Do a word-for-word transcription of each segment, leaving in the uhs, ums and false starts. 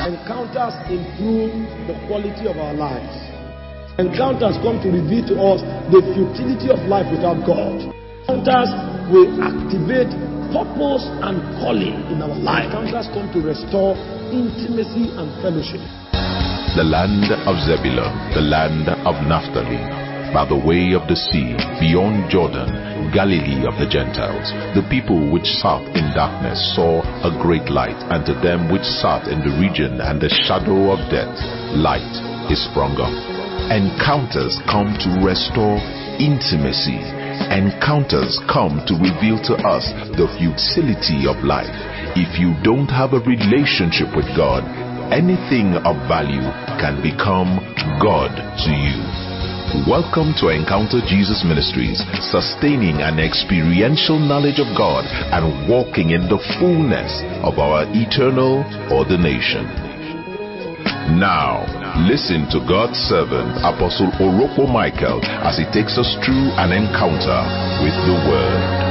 Encounters improve the quality of our lives. Encounters come to reveal to us the futility of life without God. Encounters will activate purpose and calling in our life. Encounters come to restore intimacy and fellowship. The land of Zebulun, the land of Naphtali, by the way of the sea, beyond Jordan, Galilee of the Gentiles. The people which sat in darkness saw a great light, and to them which sat in the region and the shadow of death, light is sprung up. Encounters come to restore intimacy. Encounters come to reveal to us the futility of life. If you don't have a relationship with God, anything of value can become God to you. Welcome to Encounter Jesus Ministries, sustaining an experiential knowledge of God and walking in the fullness of our eternal ordination. Now, listen to God's servant, Apostle Orokpo Michael, as he takes us through an encounter with the Word.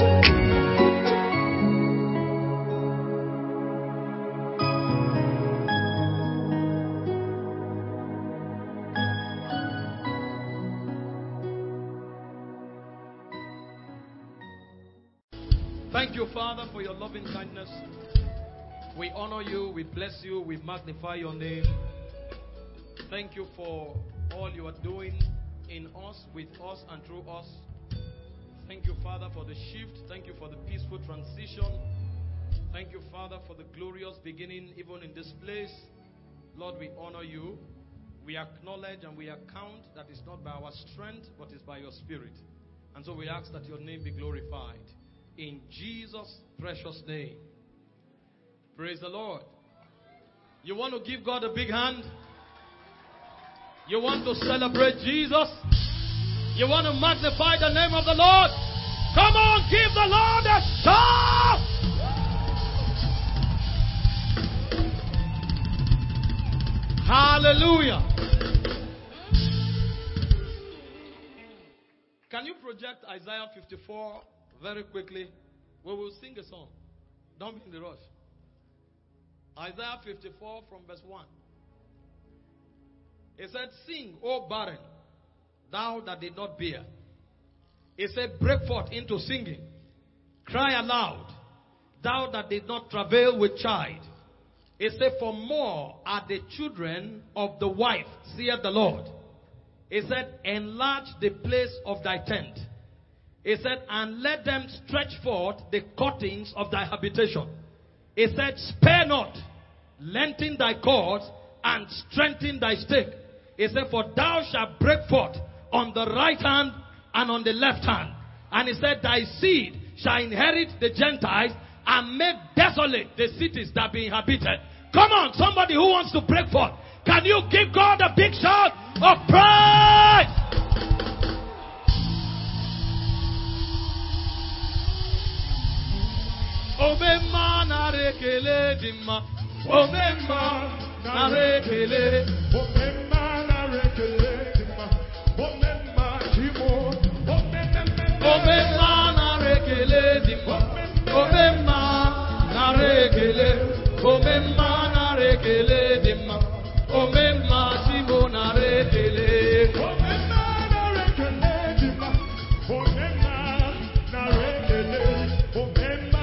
Thank you, Father, for your loving kindness. We honor you, we bless you, we magnify your name. Thank you for all you are doing in us, with us, and through us. Thank you, Father, for the shift. Thank you for the peaceful transition. Thank you, Father, for the glorious beginning even in this place. Lord, we honor you. We acknowledge and we account that it's not by our strength, but it's by your Spirit. And so we ask that your name be glorified. In Jesus' precious name. Praise the Lord. You want to give God a big hand? You want to celebrate Jesus? You want to magnify the name of the Lord? Come on, give the Lord a shout! Hallelujah. Can you project Isaiah fifty-four very quickly? We will sing a song. Don't be in the rush. Isaiah fifty-four from verse one. It said, "Sing, O barren, thou that did not bear." It said, "Break forth into singing. Cry aloud, thou that did not travail with child." It said, "For more are the children of the wife, saith the Lord." It said, "Enlarge the place of thy tent." It said, "And let them stretch forth the curtains of thy habitation." It said, "Spare not, lengthen thy cords, and strengthen thy stake." It said, "For thou shalt break forth on the right hand and on the left hand." And it said, "Thy seed shall inherit the Gentiles and make desolate the cities that be inhabited." Come on, somebody who wants to break forth. Can you give God a big shout of praise? Omemma narekele dima, omemma narekele, omemma narekele dima, omemma chimo, omemma narekele dima, omemma narekele, omemma narekele dima, omemma chimo narekele, omemma narekele dima, omemma narekele, omemma.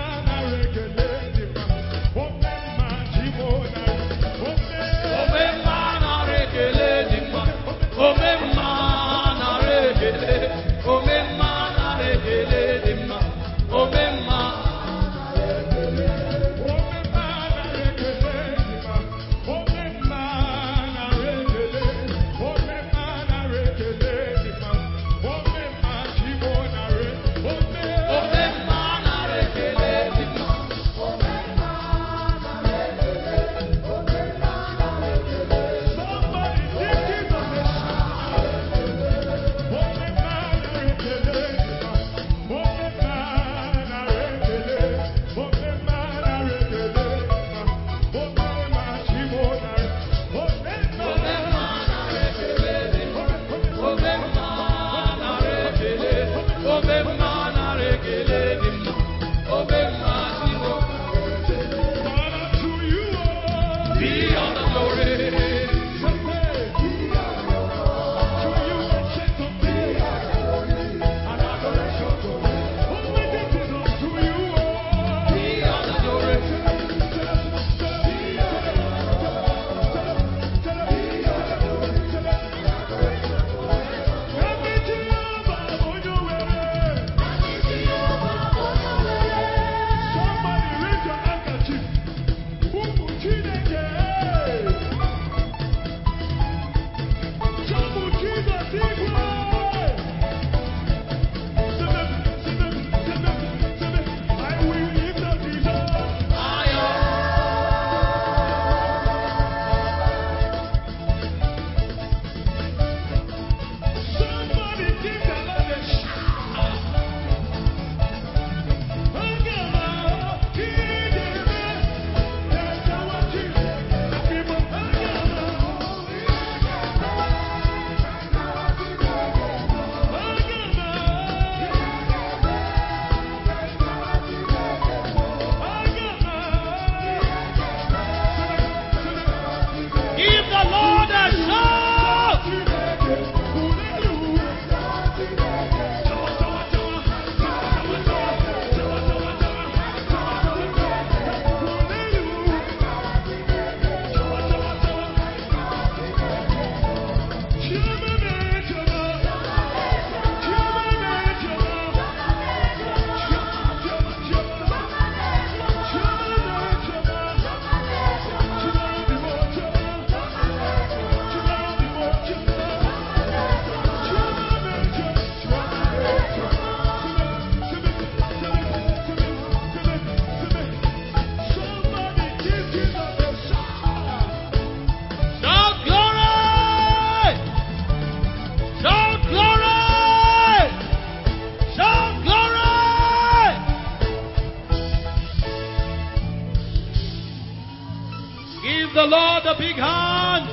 Give the Lord a big hand.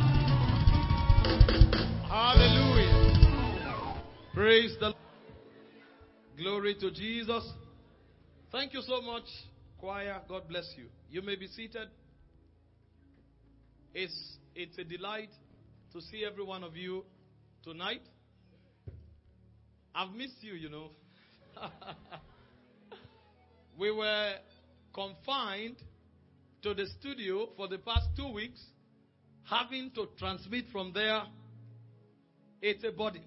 Hallelujah. Praise the Lord. Glory to Jesus. Thank you so much, choir. God bless you. You may be seated. It's, it's a delight to see every one of you tonight. I've missed you, you know. We were confined to the studio for the past two weeks, having to transmit from there. It's a body.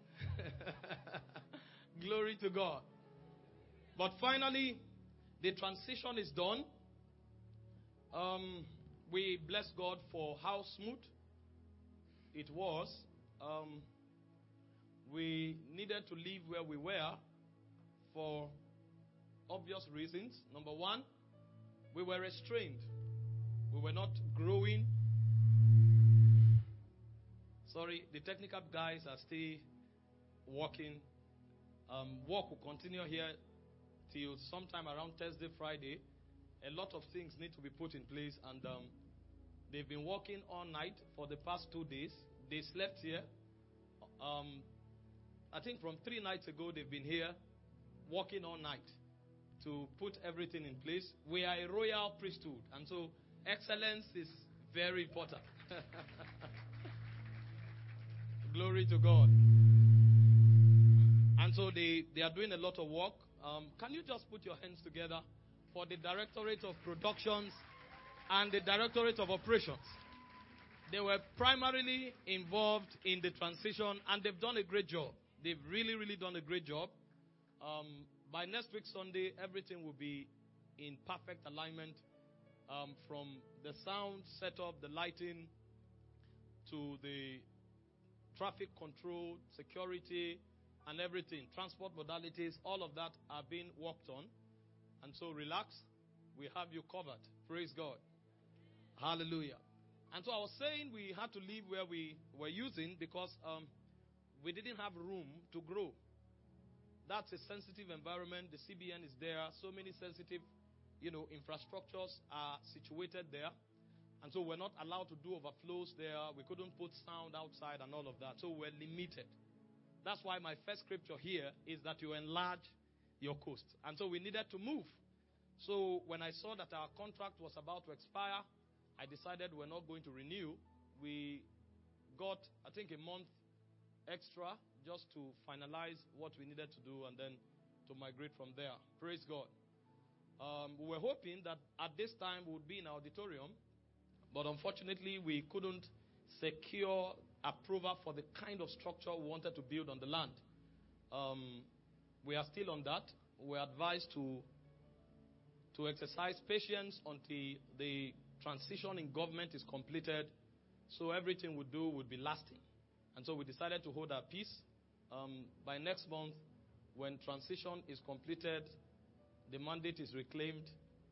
Glory to God. But finally, the transition is done. Um, we bless God for how smooth it was. Um, we needed to leave where we were for obvious reasons. Number one, we were restrained. We were not growing. Sorry, the technical guys are still working. Um, work will continue here till sometime around Thursday, Friday. A lot of things need to be put in place, and um, they've been working all night for the past two days. They slept here. Um, I think from three nights ago, they've been here working all night to put everything in place. We are a royal priesthood, and so excellence is very important. Glory to God. And so they, they are doing a lot of work. Um, can you just put your hands together for the Directorate of Productions and the Directorate of Operations? They were primarily involved in the transition, and they've done a great job. They've really, really done a great job. Um, by next week Sunday, everything will be in perfect alignment, um, from the sound setup, the lighting, to the traffic control, security, and everything. Transport modalities, all of that are being worked on. And so relax. We have you covered. Praise God. Hallelujah. And so I was saying we had to leave where we were using because um, we didn't have room to grow. That's a sensitive environment. The C B N is there. So many sensitive, you know, infrastructures are situated there. And so we're not allowed to do overflows there. We couldn't put sound outside and all of that. So we're limited. That's why my first scripture here is that you enlarge your coast. And so we needed to move. So when I saw that our contract was about to expire, I decided we're not going to renew. We got, I think, a month extra just to finalize what we needed to do and then to migrate from there. Praise God. Um, we were hoping that at this time we would be in our auditorium, but unfortunately we couldn't secure approval for the kind of structure we wanted to build on the land. Um, we are still on that. We're advised to, to exercise patience until the transition in government is completed, so everything we do would be lasting. And so we decided to hold our peace. Um, by next month, when transition is completed, the mandate is reclaimed.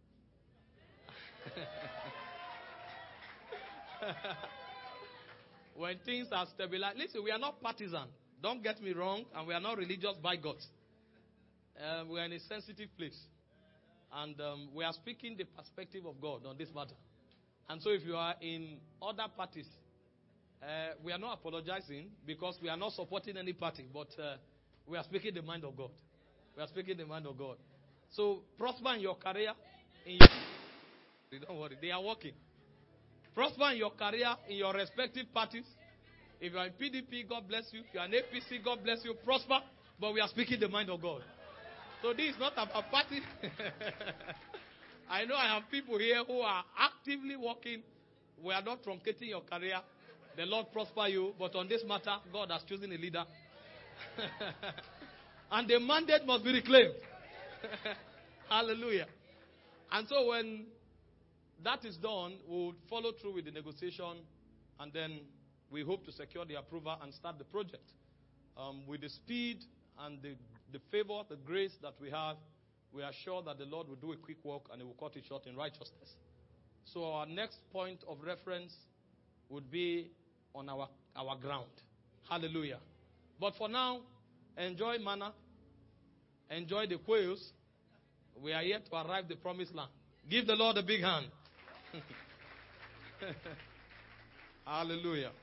When things are stabilized. Listen, we are not partisan. Don't get me wrong, and we are not religious bigots. Uh, we are in a sensitive place. And um, we are speaking the perspective of God on this matter. And so if you are in other parties, uh, we are not apologizing because we are not supporting any party, but uh, we are speaking the mind of God. We are speaking the mind of God. So prosper in your career. In your Don't worry, they are working. Prosper in your career, in your respective parties. If you are in P D P, God bless you. If you are in A P C, God bless you. Prosper. But we are speaking the mind of God. So this is not a party. I know I have people here who are actively working. We are not truncating your career. The Lord prosper you. But on this matter, God has chosen a leader. And the mandate must be reclaimed. Hallelujah. And so when that is done, we will follow through with the negotiation, and then we hope to secure the approval and start the project. Um, with the speed and the, the favor, the grace that we have, we are sure that the Lord will do a quick work and He will cut it short in righteousness. So our next point of reference would be on our, our ground. Hallelujah. But for now, enjoy manna. Enjoy the quails. We are yet to arrive the promised land. Give the Lord a big hand. Hallelujah.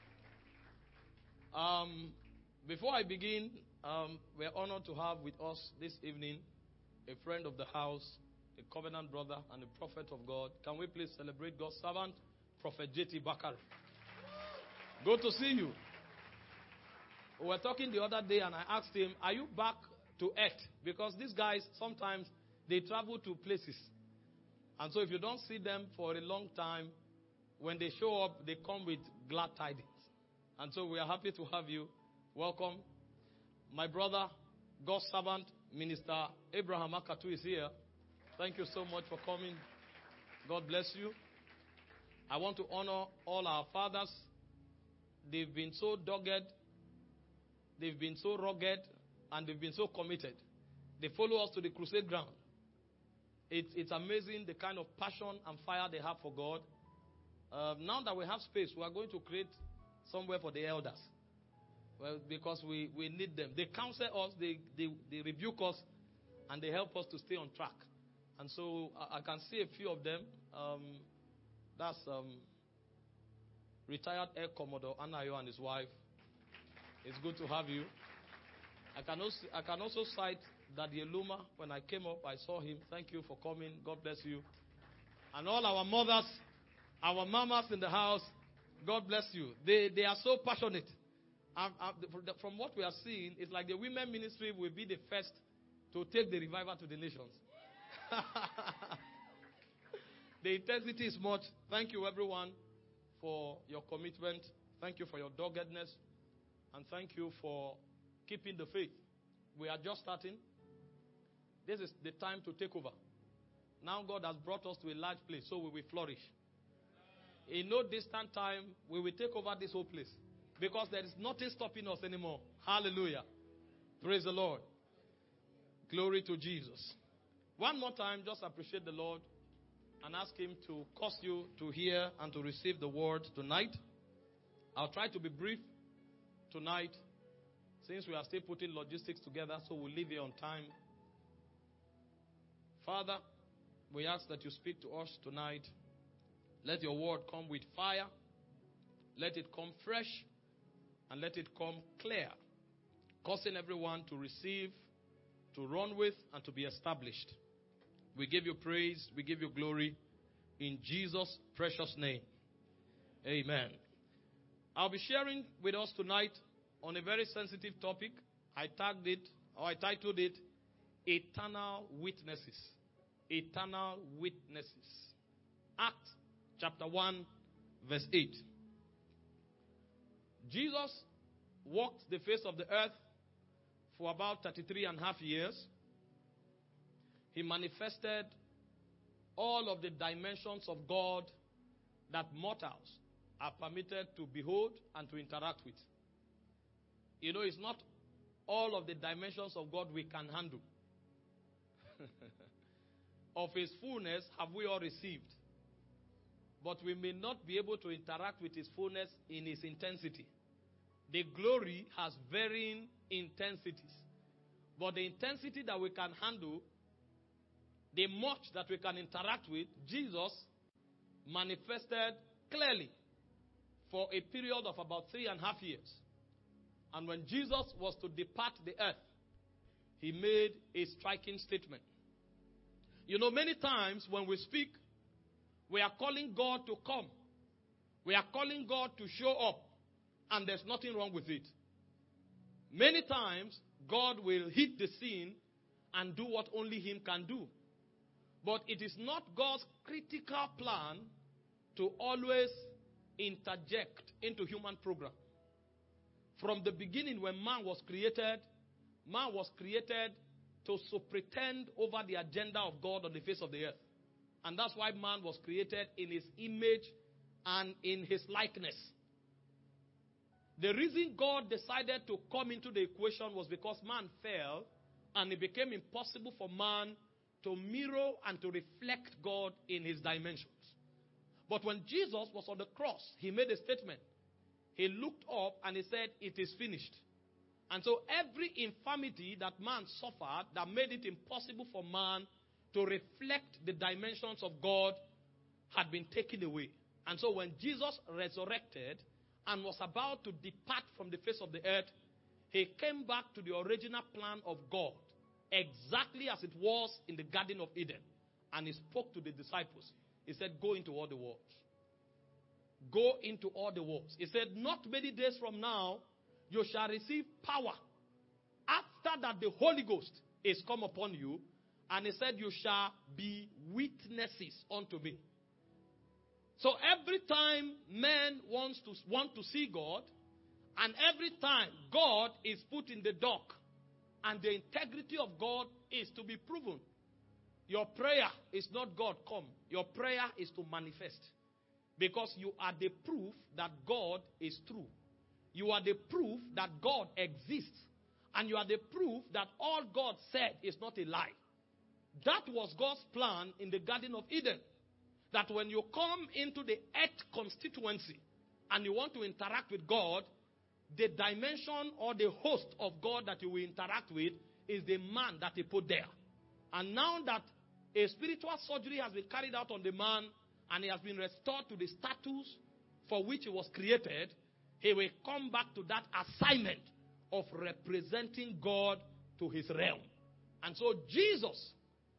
Um, before I begin, um, we're honored to have with us this evening a friend of the house, a covenant brother, and a prophet of God. Can we please celebrate God's servant, Prophet J T Bakari? Good to see you. We were talking the other day, and I asked him, are you back to earth? Because these guys, sometimes, they travel to places. And so if you don't see them for a long time, when they show up, they come with glad tidings. And so we are happy to have you. Welcome. My brother, God's servant, Minister Abraham Akatu is here. Thank you so much for coming. God bless you. I want to honor all our fathers. They've been so dogged, they've been so rugged, and they've been so committed. They follow us to the crusade ground. It's, it's amazing the kind of passion and fire they have for God. Uh, now that we have space, we are going to create somewhere for the elders. Well, because we, we need them. They counsel us, they, they, they rebuke us, and they help us to stay on track. And so I, I can see a few of them. Um, that's um, retired Air Commodore Anayo and his wife. It's good to have you. I can also, I can also cite Daddy Eluma. When I came up, I saw him. Thank you for coming. God bless you. And all our mothers, our mamas in the house, God bless you. They, they are so passionate. Um, um, from what we are seeing, it's like the women ministry will be the first to take the revival to the nations. The intensity is much. Thank you, everyone, for your commitment. Thank you for your doggedness. And thank you for keeping the faith. We are just starting. This is the time to take over. Now God has brought us to a large place, so we will flourish. In no distant time, we will take over this whole place. Because there is nothing stopping us anymore. Hallelujah. Praise the Lord. Glory to Jesus. One more time, just appreciate the Lord and ask Him to cause you to hear and to receive the word tonight. I'll try to be brief tonight, since we are still putting logistics together, so we'll leave here on time. Father, we ask that you speak to us tonight. Let your word come with fire. Let it come fresh. And let it come clear, causing everyone to receive, to run with, and to be established. We give you praise, we give you glory, in Jesus' precious name. Amen. I'll be sharing with us tonight on a very sensitive topic. I tagged it, or I titled it, Eternal Witnesses. Eternal Witnesses. Acts chapter one, verse eight. Jesus walked the face of the earth for about thirty-three and a half years. He manifested all of the dimensions of God that mortals are permitted to behold and to interact with. You know, it's not all of the dimensions of God we can handle. Of His fullness have we all received. But we may not be able to interact with His fullness in His intensity. The glory has varying intensities. But the intensity that we can handle, the much that we can interact with, Jesus manifested clearly for a period of about three and a half years. And when Jesus was to depart the earth, He made a striking statement. You know, many times when we speak, we are calling God to come. We are calling God to show up. And there's nothing wrong with it. Many times, God will hit the scene and do what only Him can do. But it is not God's critical plan to always interject into human program. From the beginning, when man was created, man was created to superintend over the agenda of God on the face of the earth. And that's why man was created in His image and in His likeness. The reason God decided to come into the equation was because man fell and it became impossible for man to mirror and to reflect God in His dimensions. But when Jesus was on the cross, He made a statement. He looked up and He said, it is finished. And so every infirmity that man suffered that made it impossible for man to reflect the dimensions of God had been taken away. And so when Jesus resurrected and was about to depart from the face of the earth, he came back to the original plan of God, exactly as it was in the Garden of Eden. And he spoke to the disciples. He said, go into all the worlds. Go into all the worlds. He said, not many days from now, you shall receive power. After that, the Holy Ghost is come upon you. And he said, you shall be witnesses unto me. So every time man wants to want to see God, and every time God is put in the dock, and the integrity of God is to be proven, your prayer is not God come. Your prayer is to manifest. Because you are the proof that God is true. You are the proof that God exists. And you are the proof that all God said is not a lie. That was God's plan in the Garden of Eden. That when you come into the earth constituency and you want to interact with God, the dimension or the host of God that you will interact with is the man that he put there. And now that a spiritual surgery has been carried out on the man and he has been restored to the status for which he was created, he will come back to that assignment of representing God to his realm. And so Jesus,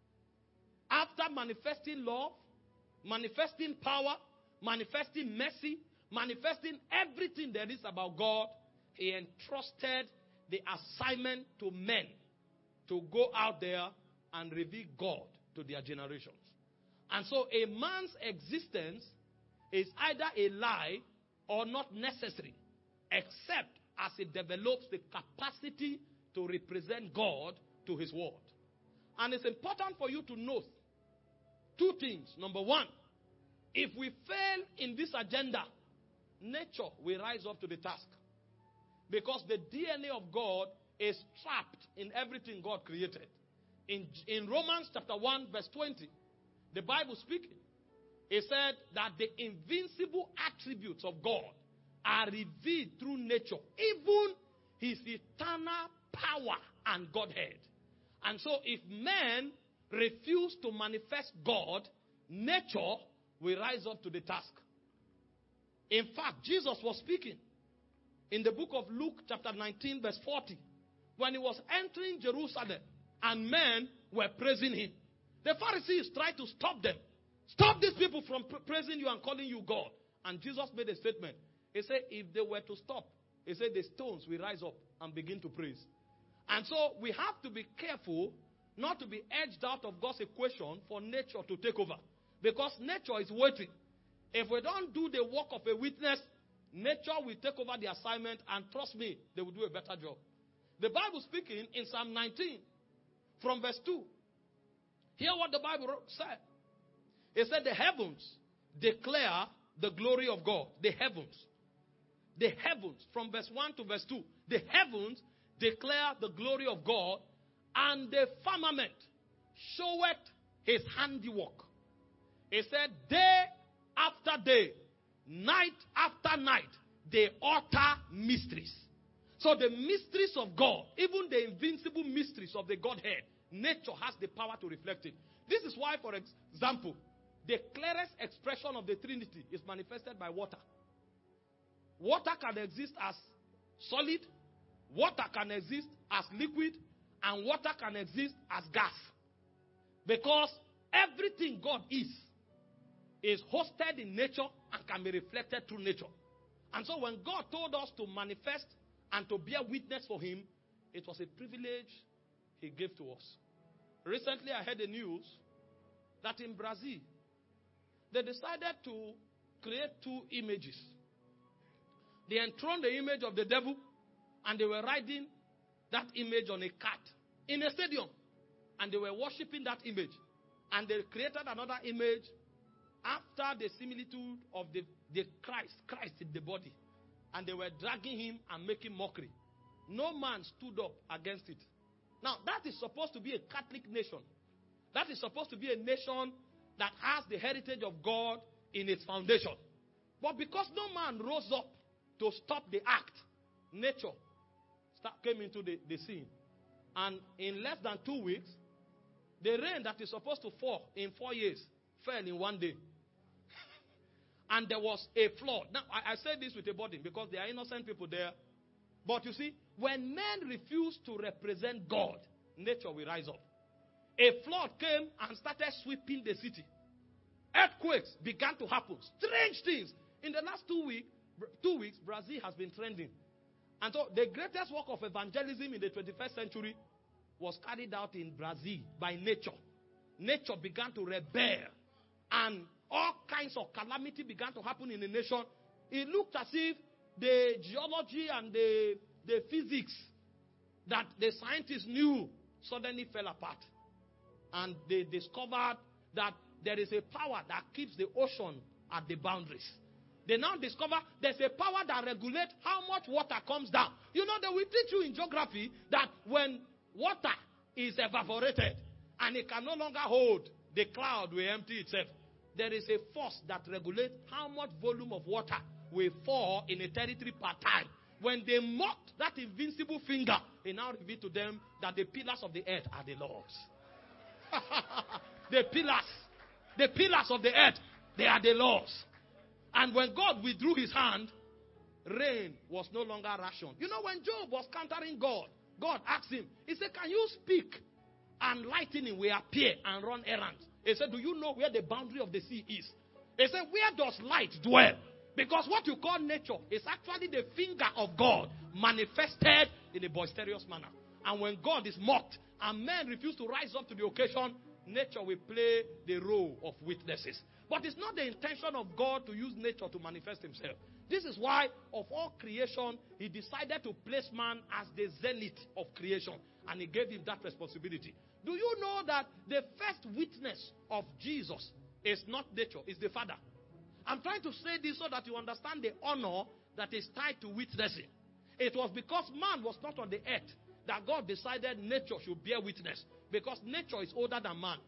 after manifesting love, manifesting power, manifesting mercy, manifesting everything there is about God, he entrusted the assignment to men to go out there and reveal God to their generations. And so a man's existence is either a lie or not necessary, except as it develops the capacity to represent God to his word. And it's important for you to note two things. Number one, if we fail in this agenda, nature will rise up to the task. Because the D N A of God is trapped in everything God created. In, in Romans chapter one verse twenty, the Bible speaking, it said that the invincible attributes of God are revealed through nature, even his eternal power and Godhead. And so if men refuse to manifest God, nature will rise up to the task. In fact, Jesus was speaking in the book of Luke chapter nineteen verse forty, when he was entering Jerusalem and men were praising him. The Pharisees tried to stop them. Stop these people from praising you and calling you God. And Jesus made a statement. He said if they were to stop, he said the stones will rise up and begin to praise. And so we have to be careful not to be edged out of God's equation for nature to take over. Because nature is waiting. If we don't do the work of a witness, nature will take over the assignment, and trust me, they will do a better job. The Bible speaking in Psalm nineteen from verse two. Hear what the Bible said. It said the heavens declare the glory of God. The heavens. The heavens, from verse one to verse two. The heavens declare the glory of God, and the firmament showeth his handiwork. It said day after day, night after night, they utter mysteries. So the mysteries of God, even the invincible mysteries of the Godhead, nature has the power to reflect it. This is why, for example, the clearest expression of the Trinity is manifested by water. Water can exist as solid, water can exist as liquid, and water can exist as gas. Because everything God is, is hosted in nature and can be reflected through nature. And so when God told us to manifest and to bear witness for him, it was a privilege he gave to us. Recently I heard the news that in Brazil, they decided to create two images. They enthroned the image of the devil, and they were riding that image on a cart in a stadium. And they were worshiping that image. And they created another image after the similitude of the, the Christ, Christ in the body. And they were dragging him and making mockery. No man stood up against it. Now, that is supposed to be a Catholic nation. That is supposed to be a nation that has the heritage of God in its foundation. But because no man rose up to stop the act, nature start, came into the, the scene. And in less than two weeks, the rain that is supposed to fall in four years fell in one day. and there was a flood. Now, I, I say this with a burden because there are innocent people there. But you see, when men refuse to represent God, nature will rise up. A flood came and started sweeping the city. Earthquakes began to happen. Strange things. In the last two weeks, two weeks, Brazil has been trending. And so the greatest work of evangelism in the twenty-first century was carried out in Brazil by nature. Nature began to rebel. And all kinds of calamity began to happen in the nation. It looked as if the geology and the, the physics that the scientists knew suddenly fell apart. And they discovered that there is a power that keeps the ocean at the boundaries. They now discover there's a power that regulates how much water comes down. You know, they will teach you in geography that when water is evaporated and it can no longer hold, the cloud will empty itself. There is a force that regulates how much volume of water will fall in a territory per time. When they mocked that invincible finger, it now revealed to them that the pillars of the earth are the Lord's. the pillars, the pillars of the earth, they are the Lord's. And when God withdrew his hand, rain was no longer rationed. You know, when Job was countering God, God asked him, he said, can you speak? And lightning will appear and run errands. He said, do you know where the boundary of the sea is? He said, where does light dwell? Because what you call nature is actually the finger of God manifested in a boisterous manner. And when God is mocked and men refuse to rise up to the occasion, nature will play the role of witnesses. But it's not the intention of God to use nature to manifest himself. This is why, of all creation, he decided to place man as the zenith of creation. And he gave him that responsibility. Do you know that the first witness of Jesus is not nature, it's the Father? I'm trying to say this so that you understand the honor that is tied to witnessing. It was because man was not on the earth that God decided nature should bear witness. Because nature is older than man.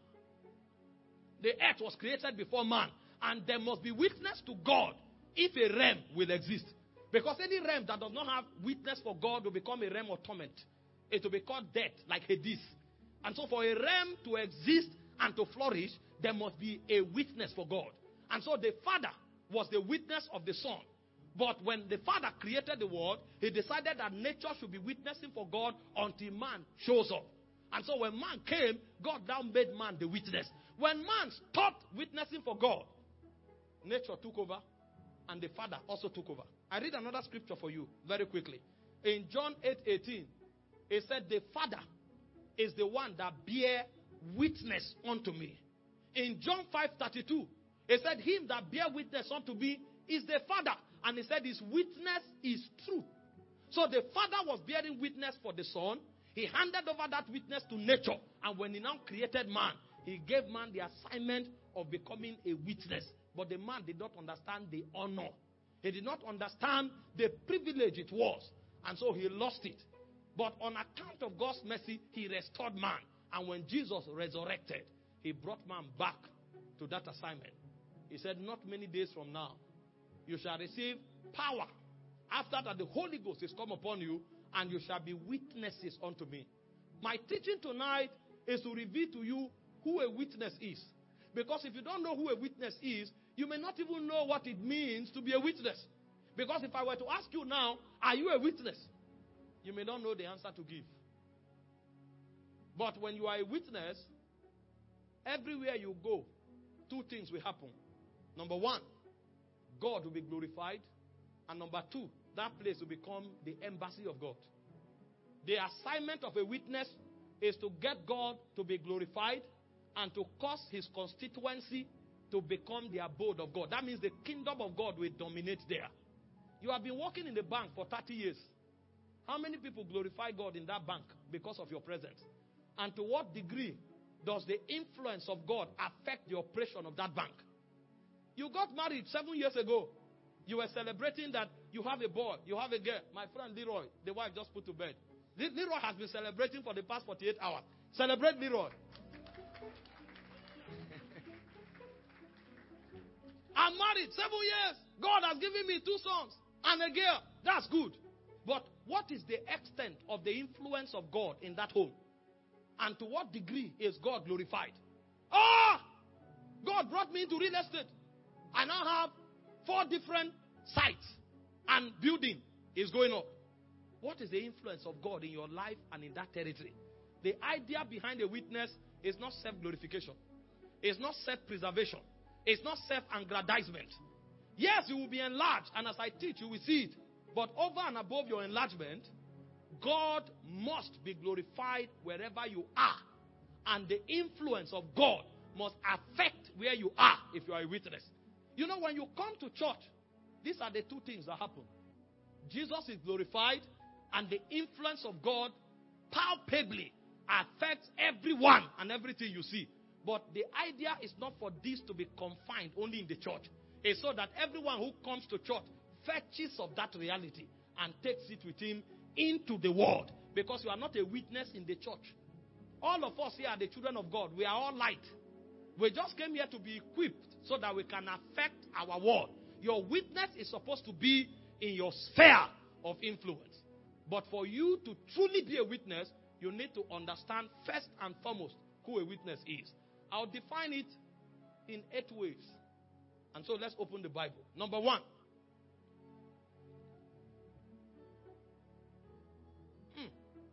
The earth was created before man. And there must be witness to God if a realm will exist. Because any realm that does not have witness for God will become a realm of torment. It will be called death, like Hades. And so for a realm to exist and to flourish, there must be a witness for God. And so the Father was the witness of the Son. But when the Father created the world, he decided that nature should be witnessing for God until man shows up. And so when man came, God now made man the witness. When man stopped witnessing for God, nature took over and the Father also took over. I read another scripture for you very quickly. In John eight eighteen, it said, the Father is the one that bear witness unto me. In John five thirty-two, it said, him that bear witness unto me is the Father. And he said his witness is true. So the Father was bearing witness for the Son. He handed over that witness to nature. And when he now created man, he gave man the assignment of becoming a witness. But the man did not understand the honor. He did not understand the privilege it was. And so he lost it. But on account of God's mercy, he restored man. And when Jesus resurrected, he brought man back to that assignment. He said, not many days from now, you shall receive power. After that, the Holy Ghost is come upon you, and you shall be witnesses unto me. My teaching tonight is to reveal to you who a witness is. Because if you don't know who a witness is, you may not even know what it means to be a witness. Because if I were to ask you now, are you a witness? You may not know the answer to give. But when you are a witness, everywhere you go, two things will happen. Number one, God will be glorified. And number two, that place will become the embassy of God. The assignment of a witness is to get God to be glorified and to cause his constituency to become the abode of God. That means the kingdom of God will dominate there. You have been working in the bank for thirty years. How many people glorify God in that bank because of your presence? And to what degree does the influence of God affect the operation of that bank? You got married seven years ago. You were celebrating that you have a boy, you have a girl. My friend Leroy, the wife just put to bed. Leroy has been celebrating for the past forty-eight hours. Celebrate Leroy. I'm married seven years. God has given me two sons and a girl. That's good. But what is the extent of the influence of God in that home? And to what degree is God glorified? Ah! God brought me into real estate. I now have four different sites and building is going up. What is the influence of God in your life and in that territory? The idea behind a witness is not self-glorification. It's not self-preservation. It's not self-aggrandizement. Yes, you will be enlarged, and as I teach, you will see it. But over and above your enlargement, God must be glorified wherever you are. And the influence of God must affect where you are if you are a witness. You know, when you come to church, these are the two things that happen. Jesus is glorified, and the influence of God palpably affects everyone and everything you see. But the idea is not for this to be confined only in the church. It's so that everyone who comes to church fetches of that reality and takes it with him into the world. Because you are not a witness in the church. All of us here are the children of God. We are all light. We just came here to be equipped so that we can affect our world. Your witness is supposed to be in your sphere of influence. But for you to truly be a witness, you need to understand first and foremost who a witness is. I'll define it in eight ways. And so let's open the Bible. Number one. Hmm.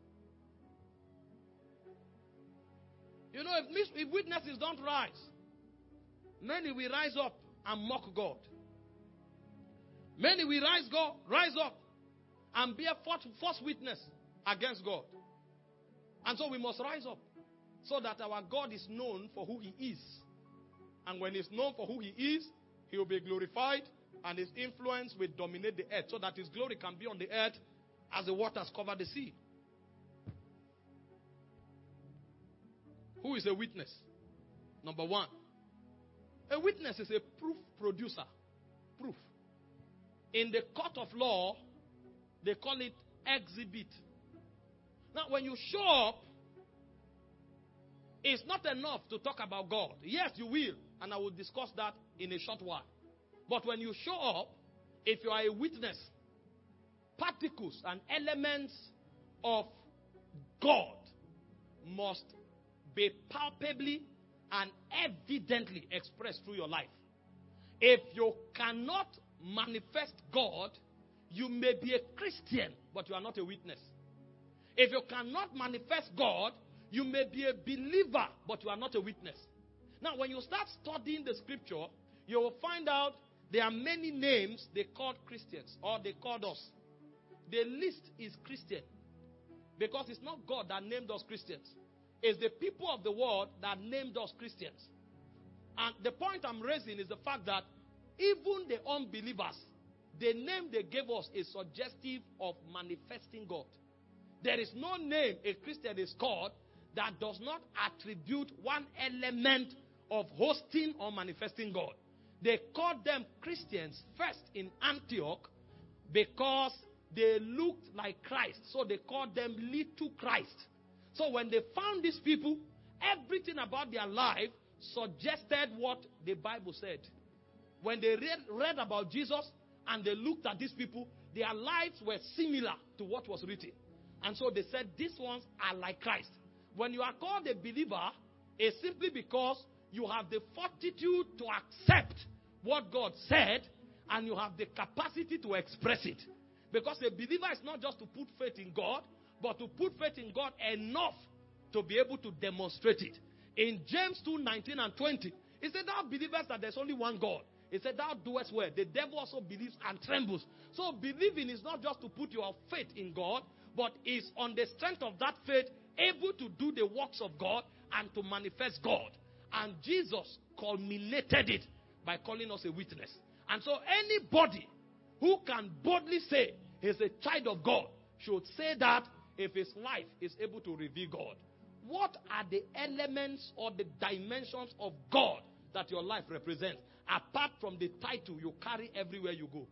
You know, if, if witnesses don't rise, many will rise up and mock God. Many will rise, go, rise up and bear false, false witness against God. And so we must rise up so that our God is known for who he is. And when he's known for who he is, he will be glorified and his influence will dominate the earth so that his glory can be on the earth as the waters cover the sea. Who is a witness? Number one. A witness is a proof producer. Proof. In the court of law, they call it exhibit. Now, when you show up, it's not enough to talk about God. Yes, you will, and I will discuss that in a short while. But when you show up, if you are a witness, particles and elements of God must be palpably and evidently expressed through your life. If you cannot manifest God, you may be a Christian, but you are not a witness. If you cannot manifest God, you may be a believer, but you are not a witness. Now, when you start studying the scripture, you will find out there are many names they called Christians, or they called us. The list is Christian, because it's not God that named us Christians. It's the people of the world that named us Christians. And the point I'm raising is the fact that even the unbelievers, the name they gave us is suggestive of manifesting God. There is no name a Christian is called that does not attribute one element of hosting or manifesting God. They called them Christians first in Antioch because they looked like Christ. So they called them little Christ. So when they found these people, everything about their life suggested what the Bible said. When they read, read about Jesus and they looked at these people, their lives were similar to what was written. And so they said, these ones are like Christ. When you are called a believer, it's simply because you have the fortitude to accept what God said and you have the capacity to express it. Because a believer is not just to put faith in God, but to put faith in God enough to be able to demonstrate it. In James two, nineteen and twenty, he said, thou believest that there's only one God. He said, thou doest well. The devil also believes and trembles. So believing is not just to put your faith in God, but is on the strength of that faith able to do the works of God and to manifest God. And Jesus culminated it by calling us a witness. And so anybody who can boldly say he's a child of God should say that if his life is able to reveal God. What are the elements or the dimensions of God that your life represents, apart from the title you carry everywhere you go?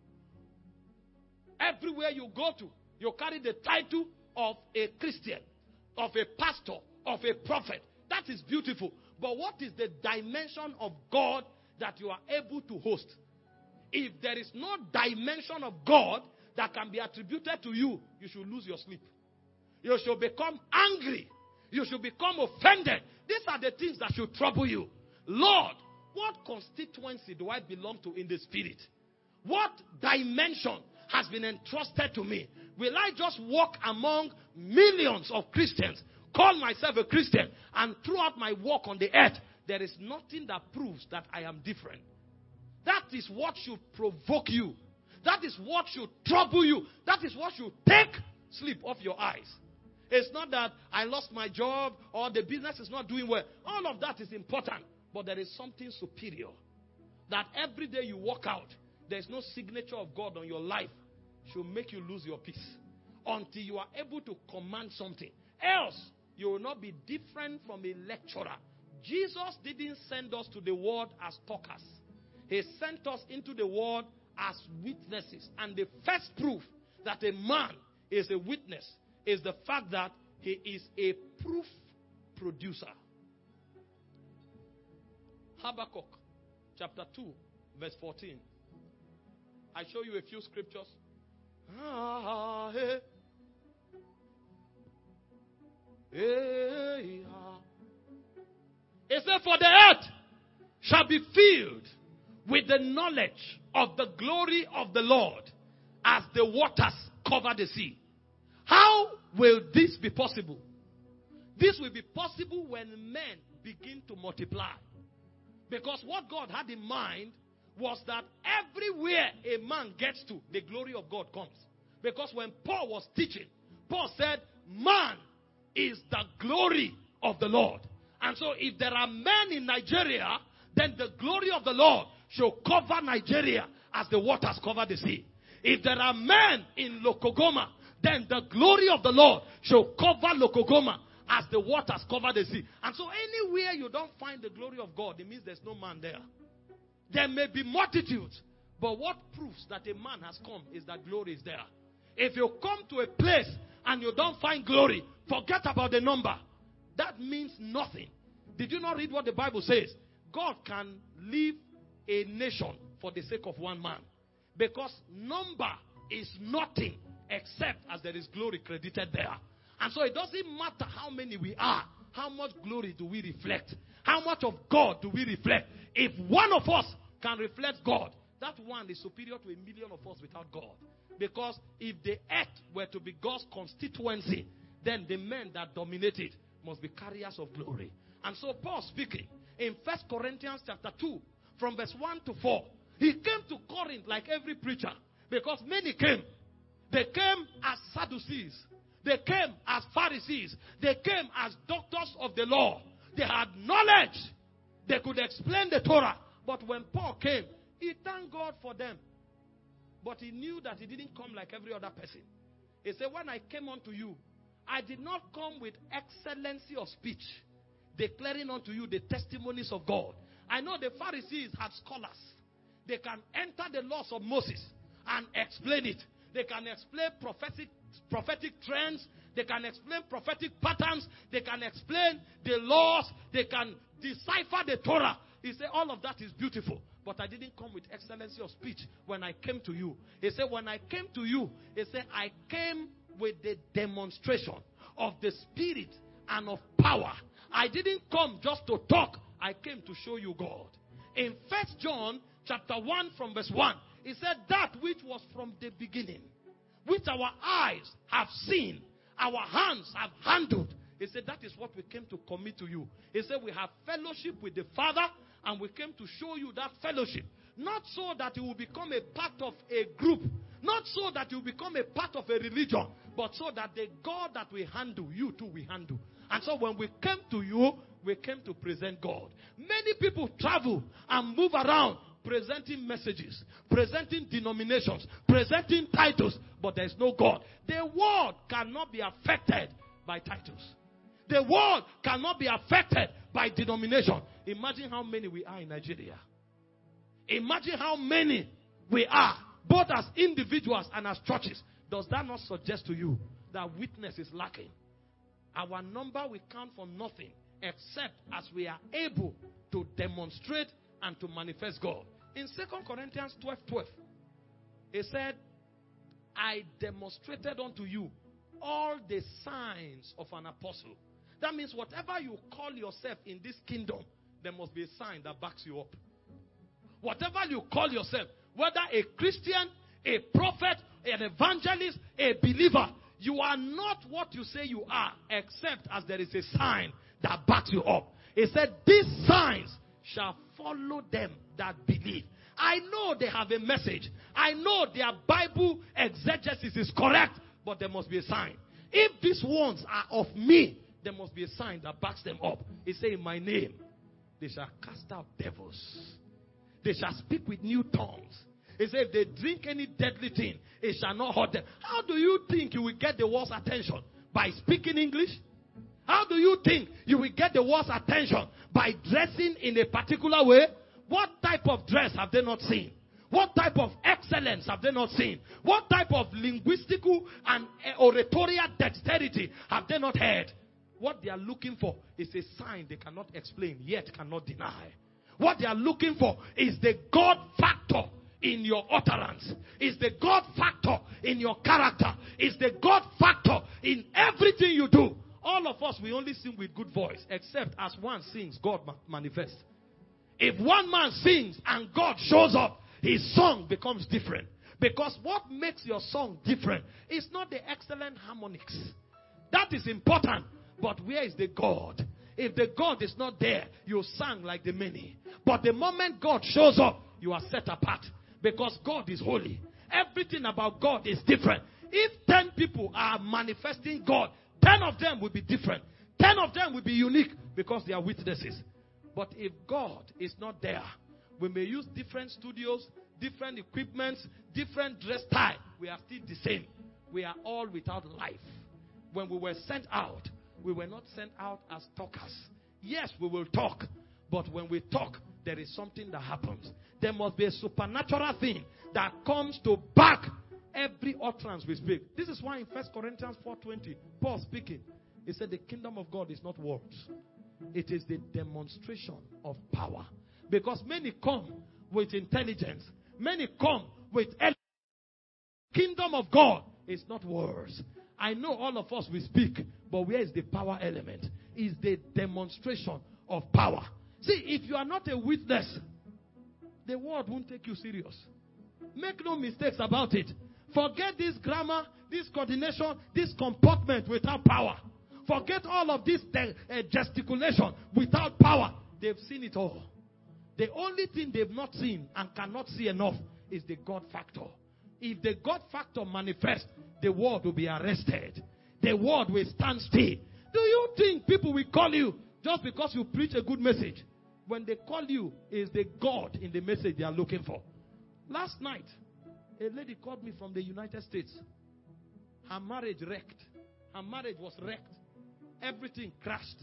Everywhere you go to, you carry the title of a Christian, of a pastor, of a prophet. That is beautiful. But what is the dimension of God that you are able to host? If there is no dimension of God that can be attributed to you, you should lose your sleep. You should become angry. You should become offended. These are the things that should trouble you. Lord, what constituency do I belong to in the spirit? What dimension has been entrusted to me? Will I just walk among millions of Christians, call myself a Christian, and throughout my walk on the earth, there is nothing that proves that I am different? That is what should provoke you. That is what should trouble you. That is what should take sleep off your eyes. It's not that I lost my job or the business is not doing well. All of that is important. But there is something superior. That every day you walk out, there's no signature of God on your life should make you lose your peace. Until you are able to command something. Else, you will not be different from a lecturer. Jesus didn't send us to the world as talkers. He sent us into the world as witnesses. And the first proof that a man is a witness is the fact that he is a proof producer. Habakkuk chapter two verse fourteen. I show you a few scriptures. Ah, hey. Hey, ah. It said, for the earth shall be filled with the knowledge of the glory of the Lord as the waters cover the sea. How will this be possible? This will be possible when men begin to multiply. Because what God had in mind was that everywhere a man gets to, the glory of God comes. Because when Paul was teaching, Paul said, man is the glory of the Lord. And so if there are men in Nigeria, then the glory of the Lord shall cover Nigeria as the waters cover the sea. If there are men in Lokogoma, then the glory of the Lord shall cover Lokogoma as the waters cover the sea. And so anywhere you don't find the glory of God, it means there's no man there. There may be multitudes, but what proves that a man has come is that glory is there. If you come to a place and you don't find glory, forget about the number. That means nothing. Did you not read what the Bible says? God can leave a nation for the sake of one man. Because number is nothing except as there is glory credited there. And so it doesn't matter how many we are. How much glory do we reflect? How much of God do we reflect? If one of us can reflect God, that one is superior to a million of us without God. Because if the earth were to be God's constituency, then the men that dominate it must be carriers of glory. And so Paul speaking in First Corinthians chapter two, from verse one to four, he came to Corinth like every preacher. Because many came. They came as Sadducees. They came as Pharisees. They came as doctors of the law. They had knowledge. They could explain the Torah. But when Paul came, he thanked God for them. But he knew that he didn't come like every other person. He said, when I came unto you, I did not come with excellency of speech, declaring unto you the testimonies of God. I know the Pharisees had scholars. They can enter the laws of Moses and explain it. They can explain prophetic, prophetic trends. They can explain prophetic patterns. They can explain the laws. They can decipher the Torah. He said, all of that is beautiful. But I didn't come with excellency of speech when I came to you. He said, when I came to you, he said, I came with the demonstration of the Spirit and of power. I didn't come just to talk. I came to show you God. In First John chapter one from verse one, he said, that which was from the beginning, which our eyes have seen, our hands have handled. He said, that is what we came to commit to you. He said, we have fellowship with the Father, and we came to show you that fellowship. Not so that you will become a part of a group. Not so that you become a part of a religion. But so that the God that we handle, you too we handle. And so when we came to you, we came to present God. Many people travel and move around presenting messages, presenting denominations, presenting titles, but there is no God. The world cannot be affected by titles. The world cannot be affected by denomination. Imagine how many we are in Nigeria. Imagine how many we are, both as individuals and as churches. Does that not suggest to you that witness is lacking? Our number will count for nothing except as we are able to demonstrate and to manifest God. In Second Corinthians twelve twelve, he said, I demonstrated unto you all the signs of an apostle. That means whatever you call yourself in this kingdom, there must be a sign that backs you up. Whatever you call yourself, whether a Christian, a prophet, an evangelist, a believer, you are not what you say you are, except as there is a sign that backs you up. He said, these signs shall follow them that believe. I know they have a message. I know their Bible exegesis is correct, but there must be a sign. If these ones are of me, there must be a sign that backs them up. He said, in my name, they shall cast out devils. They shall speak with new tongues. He said, if they drink any deadly thing, it shall not hurt them. How do you think you will get the world's attention? By speaking English? How do you think you will get the world's attention? By dressing in a particular way? What type of dress have they not seen? What type of excellence have they not seen? What type of linguistical and oratorial dexterity have they not heard? What they are looking for is a sign they cannot explain, yet cannot deny. What they are looking for is the God factor in your utterance. Is the God factor in your character. Is the God factor in everything you do. All of us, we only sing with good voice, except as one sings, God manifests. If one man sings and God shows up, his song becomes different. Because what makes your song different is not the excellent harmonics. That is important. But where is the God? If the God is not there, you sang like the many. But the moment God shows up, you are set apart. Because God is holy. Everything about God is different. If ten people are manifesting God, ten of them will be different. ten of them will be unique because they are witnesses. But if God is not there, we may use different studios, different equipments, different dress style. We are still the same. We are all without life. When we were sent out, we were not sent out as talkers. Yes, we will talk. But when we talk, there is something that happens. There must be a supernatural thing that comes to back every utterance we speak. This is why in First Corinthians four twenty, Paul speaking, he said the kingdom of God is not words. It is the demonstration of power. Because many come with intelligence. Many come with elegance. Kingdom of God is not words. I know all of us we speak, but where is the power element? Is the demonstration of power. See, if you are not a witness, the world won't take you serious. Make no mistakes about it. Forget this grammar, this coordination, this comportment without power. Forget all of this uh, gesticulation without power. They've seen it all. The only thing they've not seen and cannot see enough is the God factor. If the God factor manifests, the world will be arrested. The world will stand still. Do you think people will call you just because you preach a good message? When they call you, is the God in the message they are looking for. Last night, a lady called me from the United States. Her marriage wrecked. Her marriage was wrecked. Everything crashed.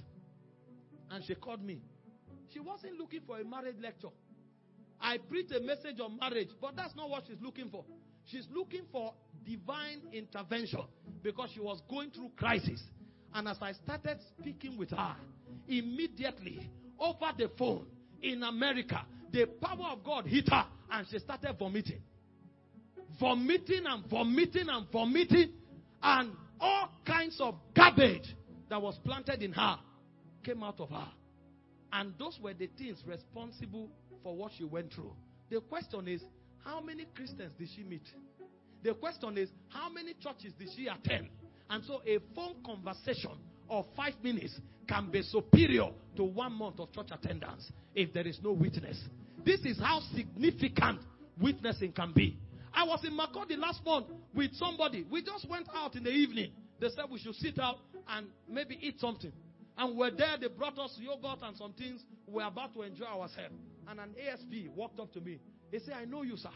And she called me. She wasn't looking for a marriage lecture. I preached a message on marriage, but that's not what she's looking for. She's looking for divine intervention because she was going through crisis. And as I started speaking with her, immediately over the phone in America, the power of God hit her and she started vomiting. Vomiting and vomiting and vomiting, and all kinds of garbage that was planted in her came out of her. And those were the things responsible for what she went through. The question is, how many Christians did she meet? The question is, how many churches did she attend? And so a phone conversation of five minutes can be superior to one month of church attendance if there is no witness. This is how significant witnessing can be. I was in Makurdi last month with somebody. We just went out in the evening. They said we should sit out and maybe eat something. And we're there. They brought us yogurt and some things. We're about to enjoy ourselves. And an A S P walked up to me. He said, I know you, sir.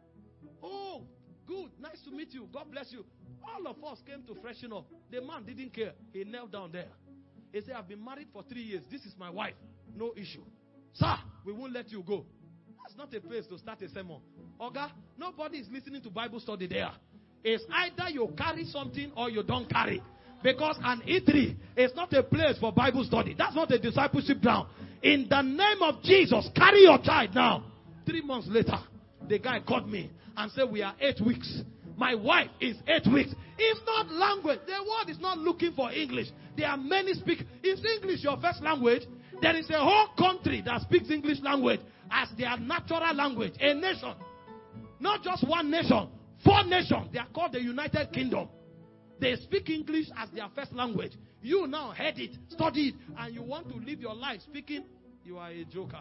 Oh, good. Nice to meet you. God bless you. All of us came to freshen up. The man didn't care. He knelt down there. He said, I've been married for three years. This is my wife. No issue. Sir, we won't let you go. That's not a place to start a sermon. Oga, nobody is listening to Bible study there. It's either you carry something or you don't carry. Because an eatery is not a place for Bible study. That's not a discipleship ground. In the name of Jesus, carry your child now. Three months later, the guy called me and said, we are eight weeks. My wife is eight weeks. It's not language. The world is not looking for English. There are many speakers. Is English your first language? There is a whole country that speaks English language as their natural language. A nation. Not just one nation, four nations. They are called the United Kingdom. They speak English as their first language. You now heard it, study it, and you want to live your life speaking, you are a joker.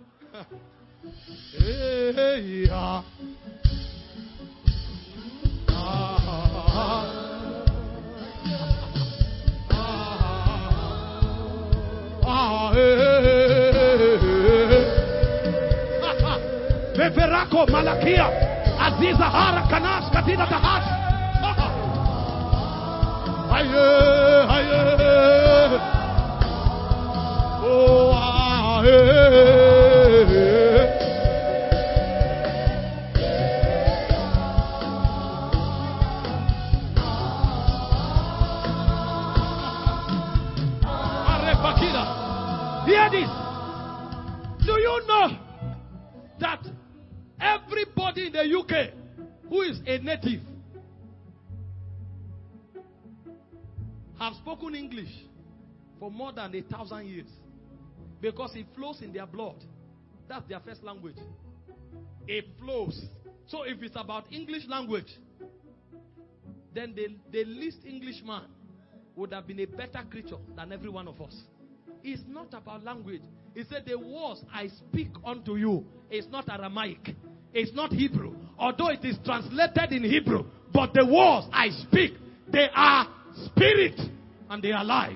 Hey, yeah. Ah, ah, Beverako Malakia Aziza Hara Kanas Katina Tahat. Aye, aye. Oh, aye. Hear this. Do you know that everybody in the U K who is a native have spoken English for more than a thousand years? Because it flows in their blood. That's their first language. It flows. So if it's about English language, then the, the least Englishman would have been a better creature than every one of us. It's not about language. He said, the words I speak unto you is not Aramaic. It's not Hebrew. Although it is translated in Hebrew. But the words I speak, they are spirit and they are life.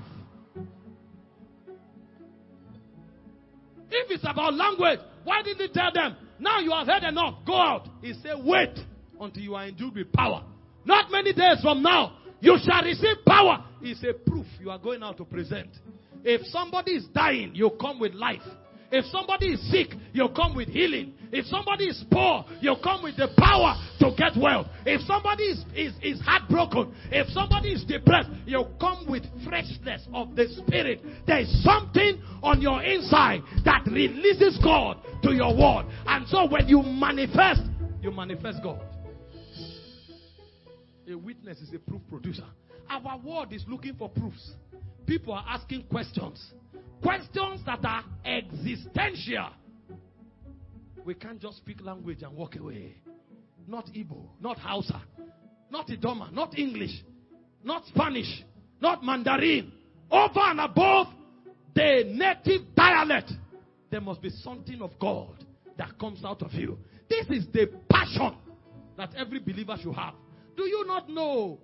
If it's about language, why didn't he tell them, now you have heard enough, go out? He said, wait until you are endued with power. Not many days from now, you shall receive power. It's a proof you are going out to present. If somebody is dying, you come with life. If somebody is sick, you come with healing. If somebody is poor, you come with the power to get wealth. If somebody is, is, is heartbroken, if somebody is depressed, you come with freshness of the spirit. There is something on your inside that releases God to your world. And so when you manifest, you manifest God. A witness is a proof producer. Our world is looking for proofs. People are asking questions. Questions that are existential. We can't just speak language and walk away. Not Igbo, not Hausa, not Idoma, not English, not Spanish, not Mandarin. Over and above the native dialect, there must be something of God that comes out of you. This is the passion that every believer should have. Do you not know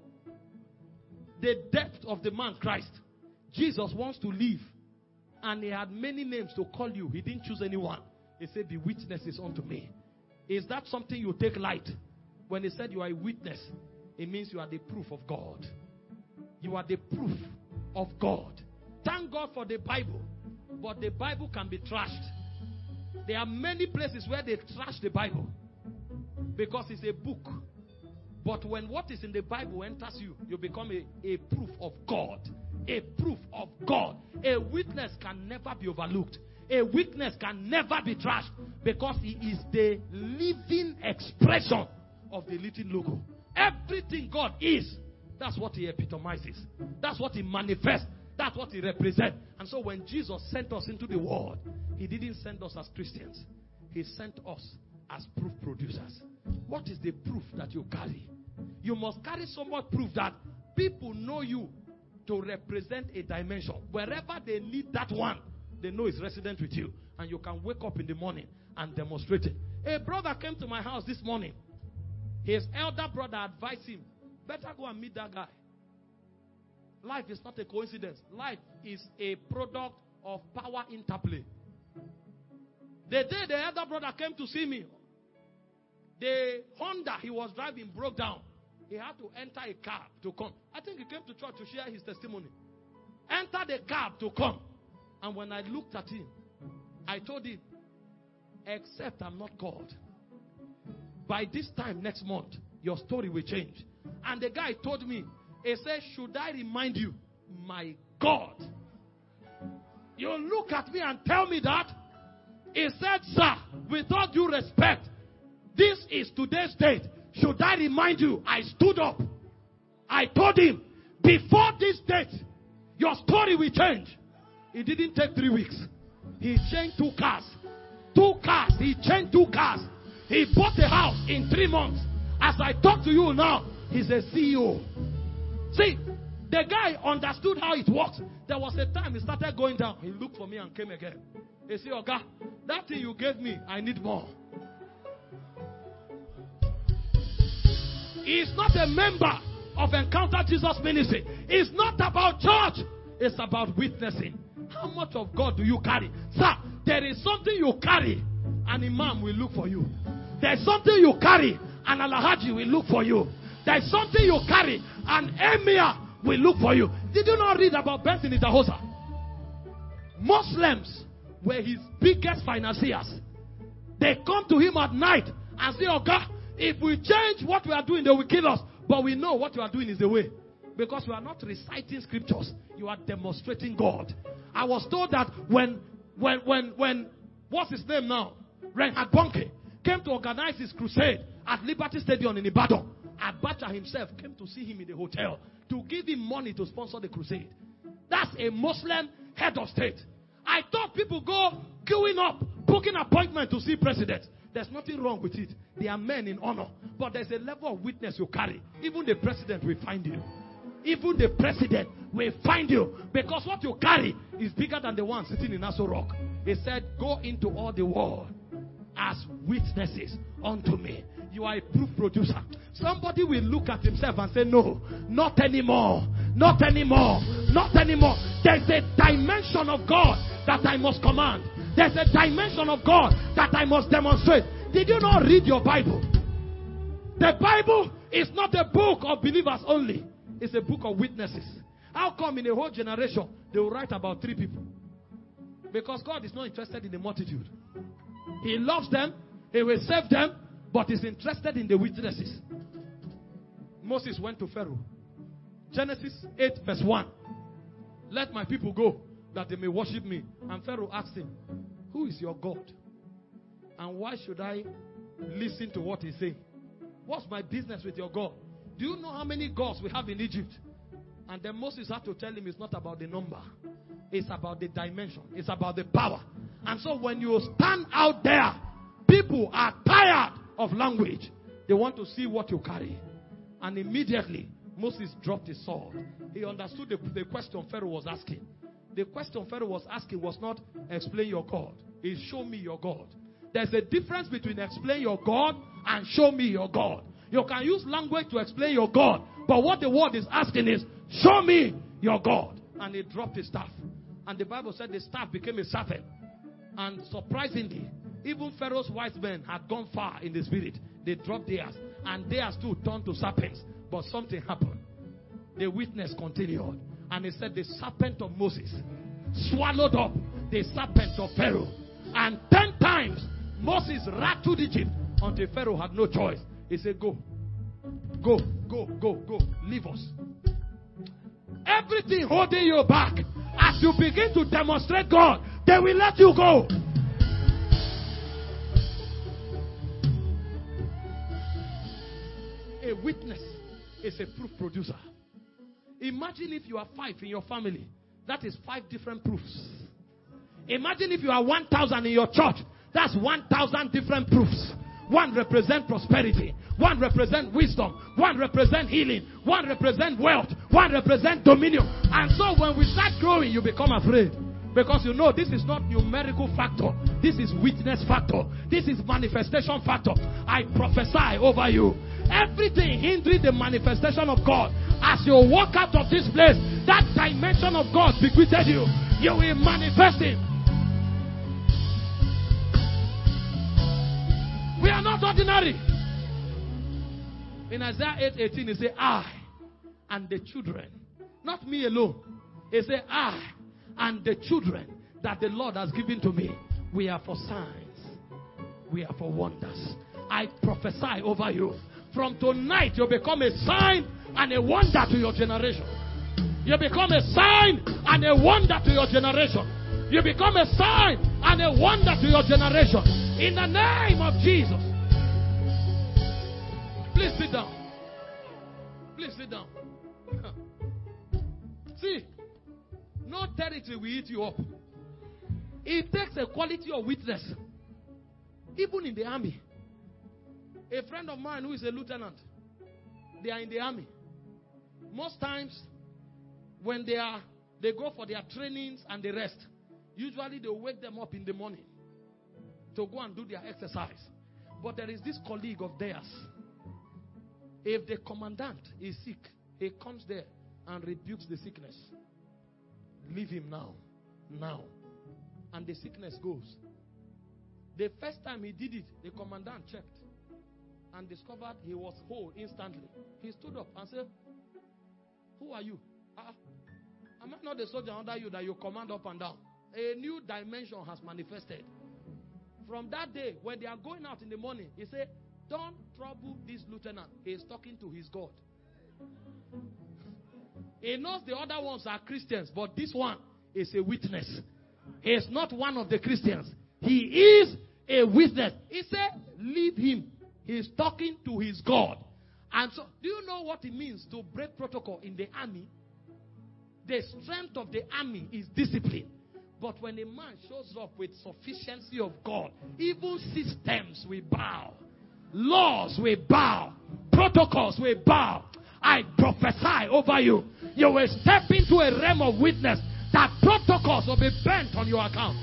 the depth of the man Christ? Jesus wants to live, and he had many names to call you. He didn't choose anyone. He said, be witnesses unto me. Is that something you take light? When he said you are a witness, it means you are the proof of God. You are the proof of God. Thank God for the Bible, but the Bible can be trashed. There are many places where they trash the Bible because it's a book. But when what is in the Bible enters you, you become a, a proof of God. A proof of God. A witness can never be overlooked. A witness can never be trashed because he is the living expression of the living logo. Everything God is, that's what he epitomizes. That's what he manifests. That's what he represents. And so when Jesus sent us into the world, he didn't send us as Christians. He sent us as proof producers. What is the proof that you carry? You must carry somewhat proof that people know you to represent a dimension. Wherever they need that one, they know it's resident with you. And you can wake up in the morning and demonstrate it. A brother came to my house this morning. His elder brother advised him, better go and meet that guy. Life is not a coincidence. Life is a product of power interplay. The day the elder brother came to see me, the Honda he was driving broke down. He had to enter a cab to come. I think he came to church to share his testimony. Enter the cab to come. And when I looked at him, I told him, except I'm not called, by this time next month, your story will change. And the guy told me, he said, should I remind you? My God. You look at me and tell me that? He said, sir, with all due respect, this is today's date. Should I remind you? I stood up. I told him, before this date, your story will change. It didn't take three weeks. He changed two cars. Two cars. He changed two cars. He bought a house in three months. As I talk to you now, he's a C E O. See, the guy understood how it works. There was a time he started going down. He looked for me and came again. He said, "Okay, that thing you gave me, I need more." He is not a member of Encounter Jesus Ministry. It's not about church. It's about witnessing. How much of God do you carry? Sir, there is something you carry. An imam will look for you. There's something you carry. An alhaji will look for you. There's something you carry. An emir will look for you. Did you not read about Benson Idahosa? Muslims were his biggest financiers. They come to him at night and say, "Oh God, if we change what we are doing, they will kill us. But we know what you are doing is the way." Because you are not reciting scriptures, you are demonstrating God. I was told that when, when, when, when, what's his name now? Reinhard Bonnke came to organize his crusade at Liberty Stadium in Ibadan. Abacha himself came to see him in the hotel to give him money to sponsor the crusade. That's a Muslim head of state. I thought people go queuing up, booking appointment to see president. There's nothing wrong with it. They are men in honor. But there's a level of witness you carry. Even the president will find you. Even the president will find you. Because what you carry is bigger than the one sitting in Aso Rock. He said, "Go into all the world as witnesses unto me." You are a proof producer. Somebody will look at himself and say, "No, not anymore. Not anymore. Not anymore." There's a dimension of God that I must command. There's a dimension of God that I must demonstrate. Did you not read your Bible? The Bible is not a book of believers only. It's a book of witnesses. How come in a whole generation they will write about three people? Because God is not interested in the multitude. He loves them. He will save them. But is interested in the witnesses. Moses went to Pharaoh. Genesis eight verse one. "Let my people go, that they may worship me." And Pharaoh asked him, "Who is your God? And why should I listen to what he's saying? What's my business with your God? Do you know how many gods we have in Egypt?" And then Moses had to tell him it's not about the number. It's about the dimension. It's about the power. And so when you stand out there, people are tired of language. They want to see what you carry. And immediately, Moses dropped his sword. He understood the, the question Pharaoh was asking. The question Pharaoh was asking was not, "Explain your God." It's, "Show me your God." There's a difference between explain your God and show me your God. You can use language to explain your God. But what the word is asking is, "Show me your God." And he dropped his staff. And the Bible said the staff became a serpent. And surprisingly, even Pharaoh's wise men had gone far in the spirit. They dropped theirs. And theirs too turned to serpents. But something happened. The witness continued. And he said the serpent of Moses swallowed up the serpent of Pharaoh. And ten times Moses rattled Egypt until Pharaoh had no choice. He said, "Go. Go, go, go, go. Leave us." Everything holding you back, as you begin to demonstrate God, they will let you go. A witness is a proof producer. Imagine if you are five in your family. That is five different proofs. Imagine if you are one thousand in your church. That's one thousand different proofs. One represents prosperity. One represents wisdom. One represents healing. One represents wealth. One represents dominion. And so when we start growing, you become afraid. Because you know this is not numerical factor. This is witness factor. This is manifestation factor. I prophesy over you. Everything hindering the manifestation of God. As you walk out of this place, that dimension of God bequeathed you. You will manifest it. We are not ordinary. In Isaiah eight eighteen, he said, "I and the children," not me alone. He said, "I and the children that the Lord has given to me, we are for signs, we are for wonders." I prophesy over you. From tonight, you become a sign and a wonder to your generation. You become a sign and a wonder to your generation. You become a sign and a wonder to your generation. In the name of Jesus. Please sit down. Please sit down. See, no territory will eat you up. It takes a quality of witness. Even in the army, A friend of mine who is a lieutenant, they are in the army. Most times, when they are, they go for their trainings and the rest. Usually, they wake them up in the morning to go and do their exercise. But there is this colleague of theirs. If the commandant is sick, he comes there and rebukes the sickness. Leave him now. Now. And the sickness goes. The first time he did it, the commandant checked and discovered he was whole instantly. He stood up and said, who are you? Uh, am I not the soldier under you that you command up and down? A new dimension has manifested. From that day, when they are going out in the morning, he said, don't trouble this lieutenant. He is talking to his God. He knows the other ones are Christians, but this one is a witness. He is not one of the Christians. He is a witness. He said, leave him. He is talking to his God. And so, do you know what it means to break protocol in the army? The strength of the army is discipline. But when a man shows up with sufficiency of God, even systems will bow. Laws will bow. Protocols will bow. I prophesy over you. You will step into a realm of witness that protocols will be bent on your account.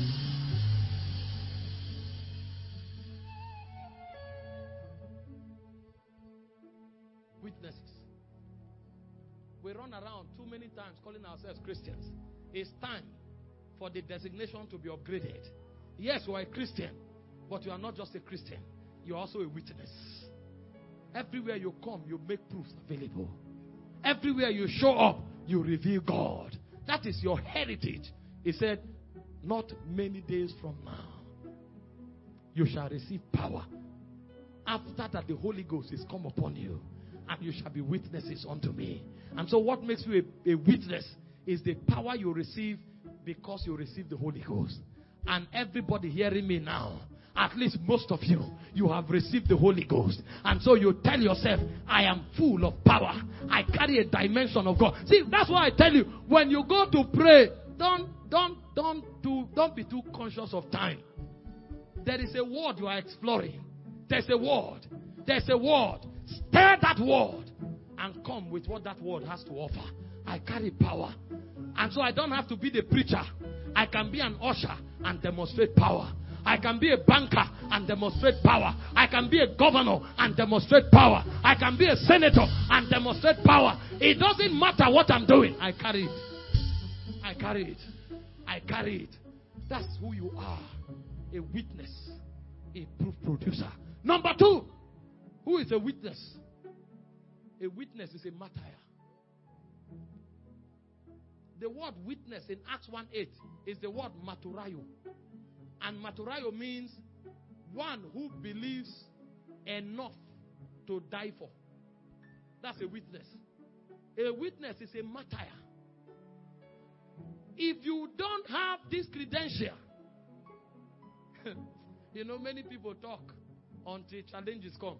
Witnesses. We run around too many times calling ourselves Christians. It's time for the designation to be upgraded. Yes, you are a Christian, but you are not just a Christian. You are also a witness. Everywhere you come, you make proofs available. Everywhere you show up, you reveal God. That is your heritage. He said, not many days from now, you shall receive power. After that, the Holy Ghost is come upon you, and you shall be witnesses unto me. And so what makes you a, a witness is the power you receive because you receive the Holy Ghost. And everybody hearing me now, at least most of you, you have received the Holy Ghost. And so you tell yourself, I am full of power. I carry a dimension of God. See, that's why I tell you, when you go to pray, don't, don't, don't, do, don't be too conscious of time. There is a word you are exploring. There's a word. There's a word. Stir that word and come with what that word has to offer. I carry power. And so I don't have to be the preacher. I can be an usher and demonstrate power. I can be a banker and demonstrate power. I can be a governor and demonstrate power. I can be a senator and demonstrate power. It doesn't matter what I'm doing. I carry it. I carry it. I carry it. That's who you are. A witness. A proof producer. Number two. Who is a witness? A witness is a martyr. The word witness in Acts one eight is the word maturayo. And maturayo means one who believes enough to die for. That's a witness. A witness is a martyr. If you don't have this credential, you know, many people talk until challenges come.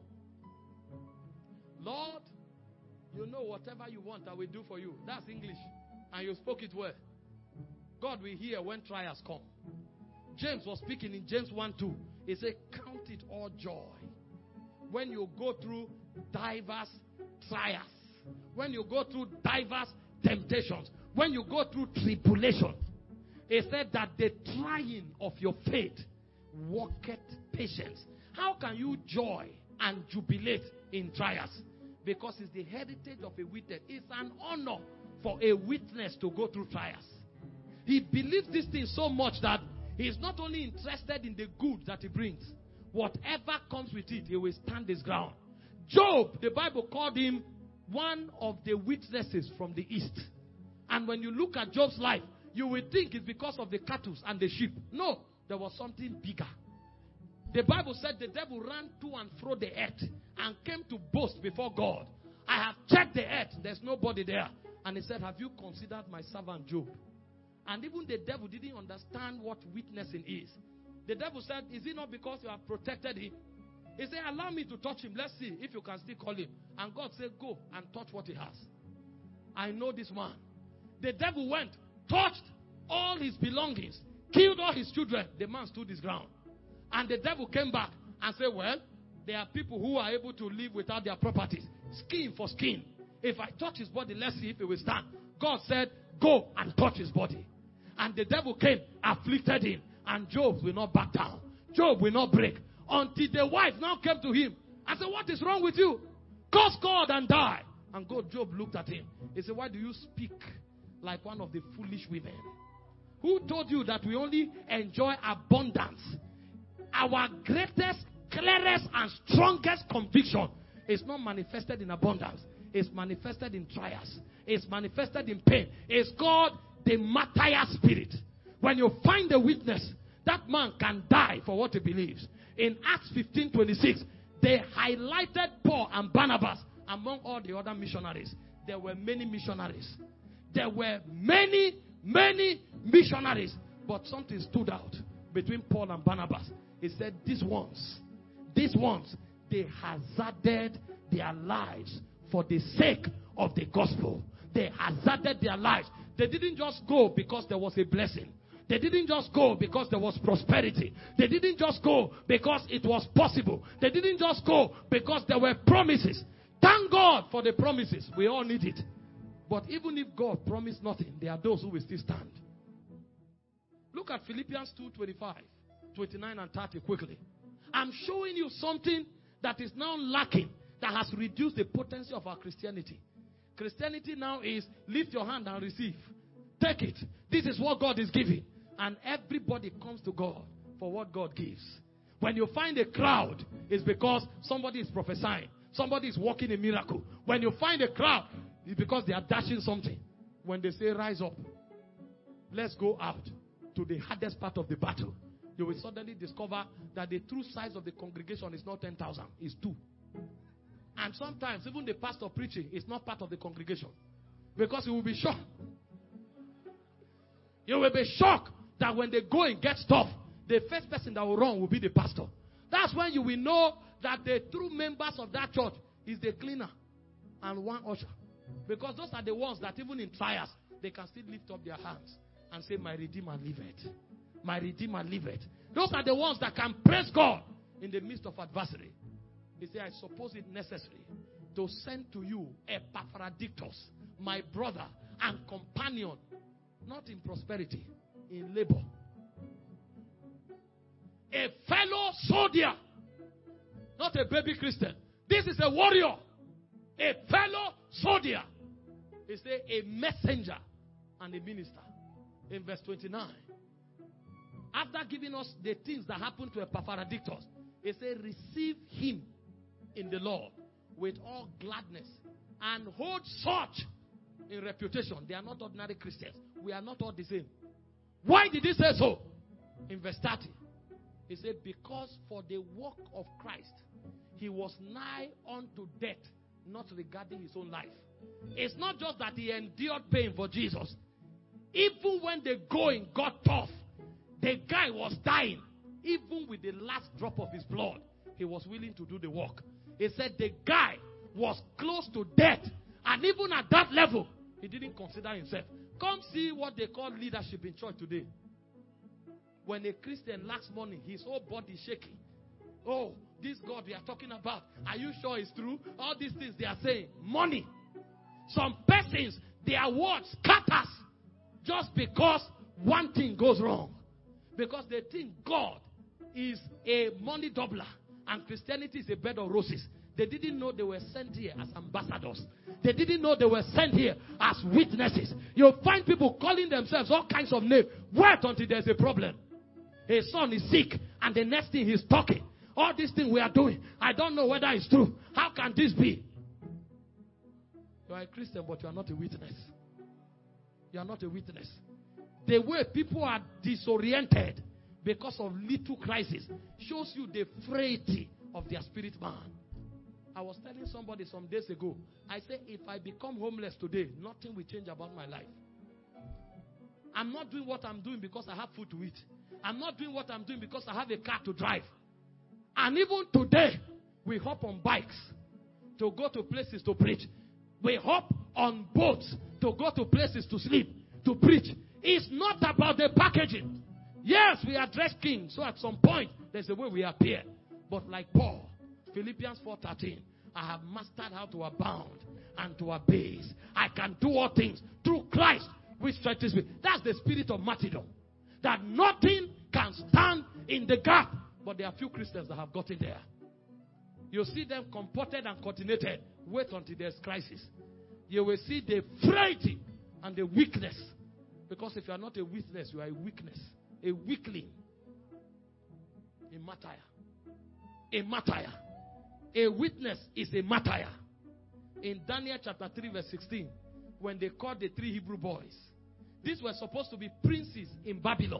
Lord, you know whatever you want, I will do for you. That's English. And you spoke it well. God will hear when trials come. James was speaking in James one two. He said, count it all joy when you go through diverse trials, when you go through diverse temptations, when you go through tribulation. He said that the trying of your faith worketh patience. How can you joy and jubilate in trials? Because it's the heritage of a witness. It's an honor for a witness to go through trials. He believes this thing so much that he is not only interested in the good that he brings. Whatever comes with it, he will stand his ground. Job, the Bible called him one of the witnesses from the east. And when you look at Job's life, you will think it's because of the cattle and the sheep. No, there was something bigger. The Bible said the devil ran to and fro the earth and came to boast before God. I have checked the earth. There's nobody there. And he said, have you considered my servant Job? And even the devil didn't understand what witnessing is. The devil said, is it not because you have protected him? He said, allow me to touch him. Let's see if you can still call him. And God said, go and touch what he has. I know this man. The devil went, touched all his belongings, killed all his children. The man stood his ground. And the devil came back and said, well, There are people who are able to live without their properties. Skin for skin. If I touch his body, let's see if it will stand. God said, go and touch his body. And the devil came, afflicted him. And Job will not back down. Job will not break. Until the wife now came to him. I said, what is wrong with you? Curse God and die. And God, Job looked at him. He said, why do you speak like one of the foolish women? Who told you that we only enjoy abundance? Our greatest, clearest, and strongest conviction is not manifested in abundance. It's manifested in trials. It's manifested in pain. It's called the martyr spirit. When you find a witness, that man can die for what he believes. In Acts fifteen twenty-six, they highlighted Paul and Barnabas among all the other missionaries. There were many missionaries. There were many, many missionaries. But something stood out between Paul and Barnabas. He said, these ones, these ones, they hazarded their lives for the sake of the gospel. They hazarded their lives. They didn't just go because there was a blessing. They didn't just go because there was prosperity. They didn't just go because it was possible. They didn't just go because there were promises. Thank God for the promises. We all need it. But even if God promised nothing, there are those who will still stand. Look at Philippians two twenty-five, twenty-nine and thirty quickly. I'm showing you something that is now lacking, that has reduced the potency of our Christianity. Christianity now is lift your hand and receive. Take it. This is what God is giving. And everybody comes to God for what God gives. When you find a crowd, it's because somebody is prophesying. Somebody is working a miracle. When you find a crowd, it's because they are dashing something. When they say, rise up, let's go out to the hardest part of the battle, you will suddenly discover that the true size of the congregation is not ten thousand, it's two. And sometimes even the pastor preaching is not part of the congregation. Because he will be shocked. You will be shocked that when they go and get stuff, the first person that will run will be the pastor. That's when you will know that the true members of that church is the cleaner and one usher. Because those are the ones that even in trials, they can still lift up their hands and say, my Redeemer liveth. My Redeemer liveth. Those are the ones that can praise God in the midst of adversity. He said, I suppose it necessary to send to you Epaphroditus, my brother and companion, not in prosperity, in labor. A fellow soldier, not a baby Christian. This is a warrior, a fellow soldier. He said, a messenger and a minister. In verse twenty-nine, after giving us the things that happened to Epaphroditus, he said, receive him in the Lord with all gladness and hold such in reputation. They are not ordinary Christians. We are not all the same. Why did he say so? In verse thirty, he said, because for the work of Christ, he was nigh unto death, not regarding his own life. It's not just that he endured pain for Jesus. Even when the going got tough, the guy was dying. Even with the last drop of his blood, he was willing to do the work. He said the guy was close to death. And even at that level, he didn't consider himself. Come see what they call leadership in church today. When a Christian lacks money, his whole body is shaking. Oh, this God we are talking about, are you sure it's true? All these things they are saying. Money. Some persons, their words scatters just because one thing goes wrong. Because they think God is a money doubler and Christianity is a bed of roses. They didn't know they were sent here as ambassadors. They didn't know they were sent here as witnesses. You'll find people calling themselves all kinds of names. Wait until there's a problem. His son is sick and the next thing he's talking. All these things we are doing, I don't know whether it's true. How can this be? You are a Christian, but you are not a witness. You are not a witness. The way people are disoriented because of little crisis shows you the frailty of their spirit man. I was telling somebody some days ago, I said, if I become homeless today, nothing will change about my life. I'm not doing what I'm doing because I have food to eat. I'm not doing what I'm doing because I have a car to drive. And even today, we hop on bikes to go to places to preach. We hop on boats to go to places to sleep, to preach. It's not about the packaging. Yes, we are dressed king, so at some point, there's a way we appear. But like Paul, Philippians four thirteen. I have mastered how to abound and to abase. I can do all things through Christ, which strengthens me. That's the spirit of martyrdom. That nothing can stand in the gap. But there are few Christians that have gotten there. You see them comported and coordinated. Wait until there's crisis. You will see the frailty and the weakness. Because if you are not a witness, you are a weakness. A weakling. A martyr. A martyr. A witness is a martyr. In Daniel chapter three verse sixteen, when they called the three Hebrew boys, these were supposed to be princes in Babylon.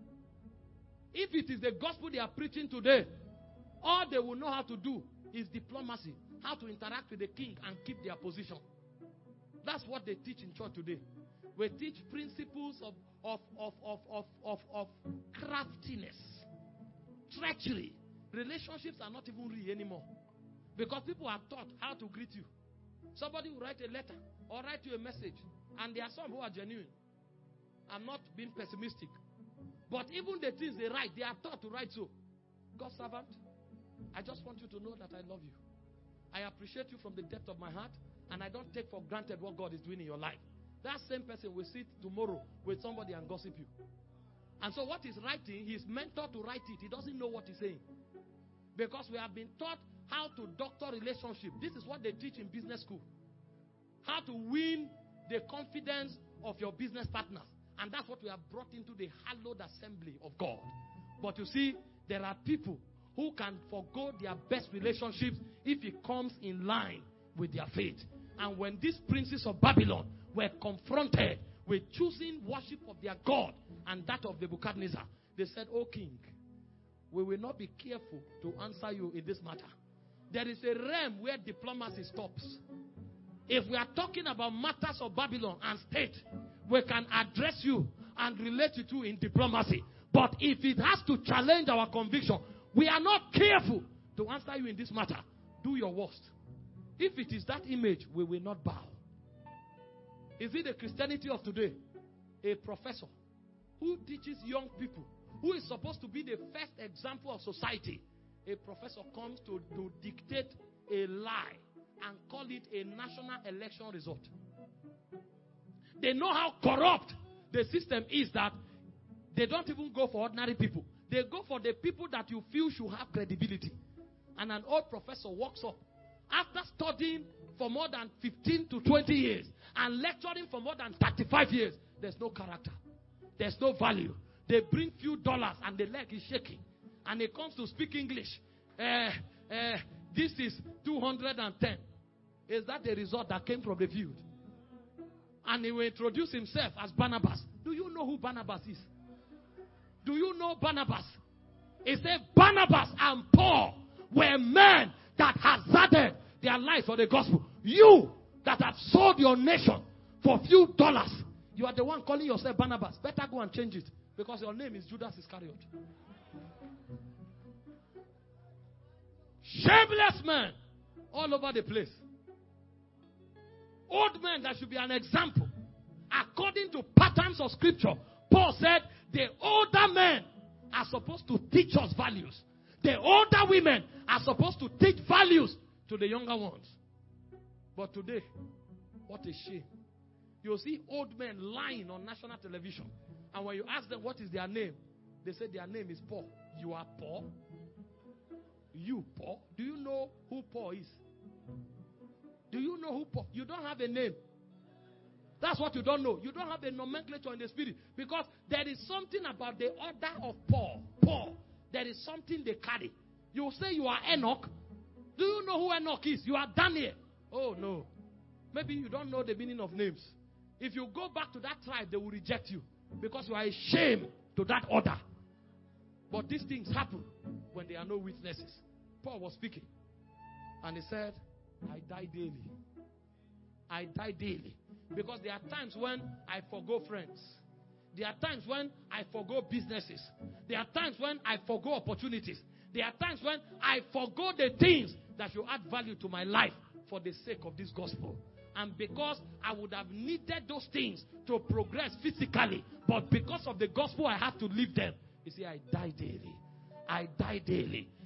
If it is the gospel they are preaching today, all they will know how to do is diplomacy, how to interact with the king and keep their position. That's what they teach in church today. We teach principles of, of, of, of, of, of, of craftiness, treachery. Relationships are not even real anymore. Because people are taught how to greet you. Somebody will write a letter or write you a message. And there are some who are genuine. I'm not being pessimistic. But even the things they write, they are taught to write so. God's servant, I just want you to know that I love you. I appreciate you from the depth of my heart. And I don't take for granted what God is doing in your life. That same person will sit tomorrow with somebody and gossip you. And so what he's writing, he's mentored to write it. He doesn't know what he's saying. Because we have been taught how to doctor relationship. This is what they teach in business school. How to win the confidence of your business partners. And that's what we have brought into the hallowed assembly of God. But you see, there are people who can forgo their best relationships if it comes in line with their faith. And when these princes of Babylon were confronted with choosing worship of their God and that of Nebuchadnezzar, they said, "O king, we will not be careful to answer you in this matter." There is a realm where diplomacy stops. If we are talking about matters of Babylon and state, we can address you and relate to you in diplomacy. But if it has to challenge our conviction, we are not careful to answer you in this matter. Do your worst. If it is that image, we will not bow. Is it the Christianity of today? A professor who teaches young people, who is supposed to be the first example of society. A professor comes to, to dictate a lie and call it a national election result. They know how corrupt the system is that they don't even go for ordinary people. They go for the people that you feel should have credibility. And an old professor walks up after studying for more than fifteen to twenty years and lecturing for more than thirty-five years. There's no character. There's no value. They bring few dollars and the leg is shaking. And he comes to speak English. Uh, uh, this is two hundred ten. Is that the result that came from the field? And he will introduce himself as Barnabas. Do you know who Barnabas is? Do you know Barnabas? He said Barnabas and Paul were men that hazarded their life for the gospel. You that have sold your nation for a few dollars, you are the one calling yourself Barnabas. Better go and change it, because your name is Judas Iscariot. Shameless men all over the place. Old men that should be an example. According to patterns of scripture, Paul said the older men are supposed to teach us values. The older women are supposed to teach values to the younger ones. But today, what a shame. You'll see old men lying on national television. And when you ask them what is their name, they say their name is Paul. You are Paul? You, Paul? Do you know who Paul is? Do you know who Paul? You don't have a name. That's what you don't know. You don't have a nomenclature in the spirit. Because there is something about the order of Paul. Paul. There is something they carry. You say you are Enoch. Do you know who Enoch is? You are Daniel. Oh, no. Maybe you don't know the meaning of names. If you go back to that tribe, they will reject you. Because you are a shame to that order. But these things happen when there are no witnesses. Paul was speaking. And he said, I die daily. I die daily. Because there are times when I forgo friends. There are times when I forgo businesses. There are times when I forgo opportunities. There are times when I forgo the things that should add value to my life for the sake of this gospel. And because I would have needed those things to progress physically, but because of the gospel I have to leave them. You see, I die daily. I die daily.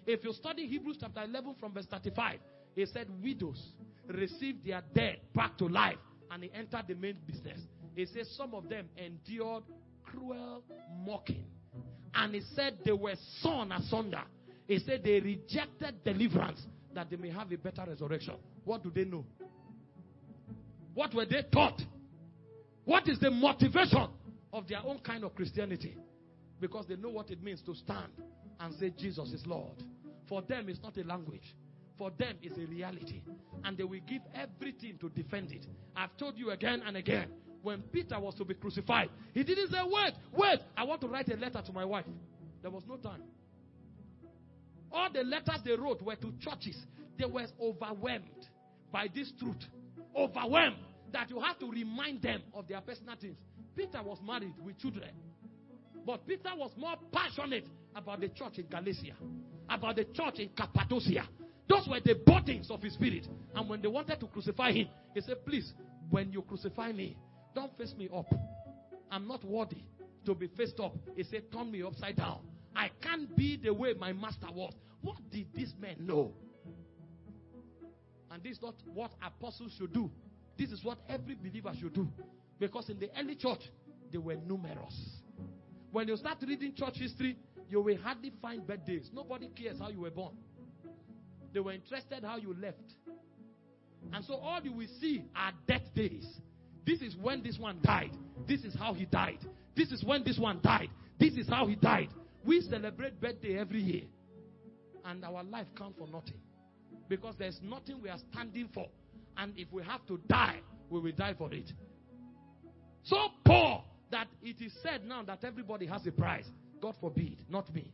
If you study Hebrews chapter eleven from verse thirty-five, he said widows received their dead back to life, and he entered the main business. He says some of them endured cruel mocking, and he said they were sawn asunder. He said they rejected deliverance that they may have a better resurrection. What do they know? What were they taught? What is the motivation of their own kind of Christianity? Because they know what it means to stand and say Jesus is Lord. For them, it's not a language. For them, it's a reality. And they will give everything to defend it. I've told you again and again, when Peter was to be crucified, he didn't say, wait, wait, I want to write a letter to my wife. There was no time. All the letters they wrote were to churches. They were overwhelmed by this truth. Overwhelmed that you have to remind them of their personal things. Peter was married with children. But Peter was more passionate about the church in Galatia, about the church in Cappadocia. Those were the burdens of his spirit. And when they wanted to crucify him, he said, please, when you crucify me, don't face me up. I'm not worthy to be faced up. He said, turn me upside down. I can't be the way my master was. What did this man know? And this is not what apostles should do. This is what every believer should do. Because in the early church, they were numerous. When you start reading church history, you will hardly find birthdays. Nobody cares how you were born. They were interested how you left. And so all you will see are death days. This is when this one died. This is how he died. This is when this one died. This is how he died. We celebrate birthday every year. And our life counts for nothing. Because there's nothing we are standing for. And if we have to die, we will die for it. So poor that it is said now that everybody has a price. God forbid, not me.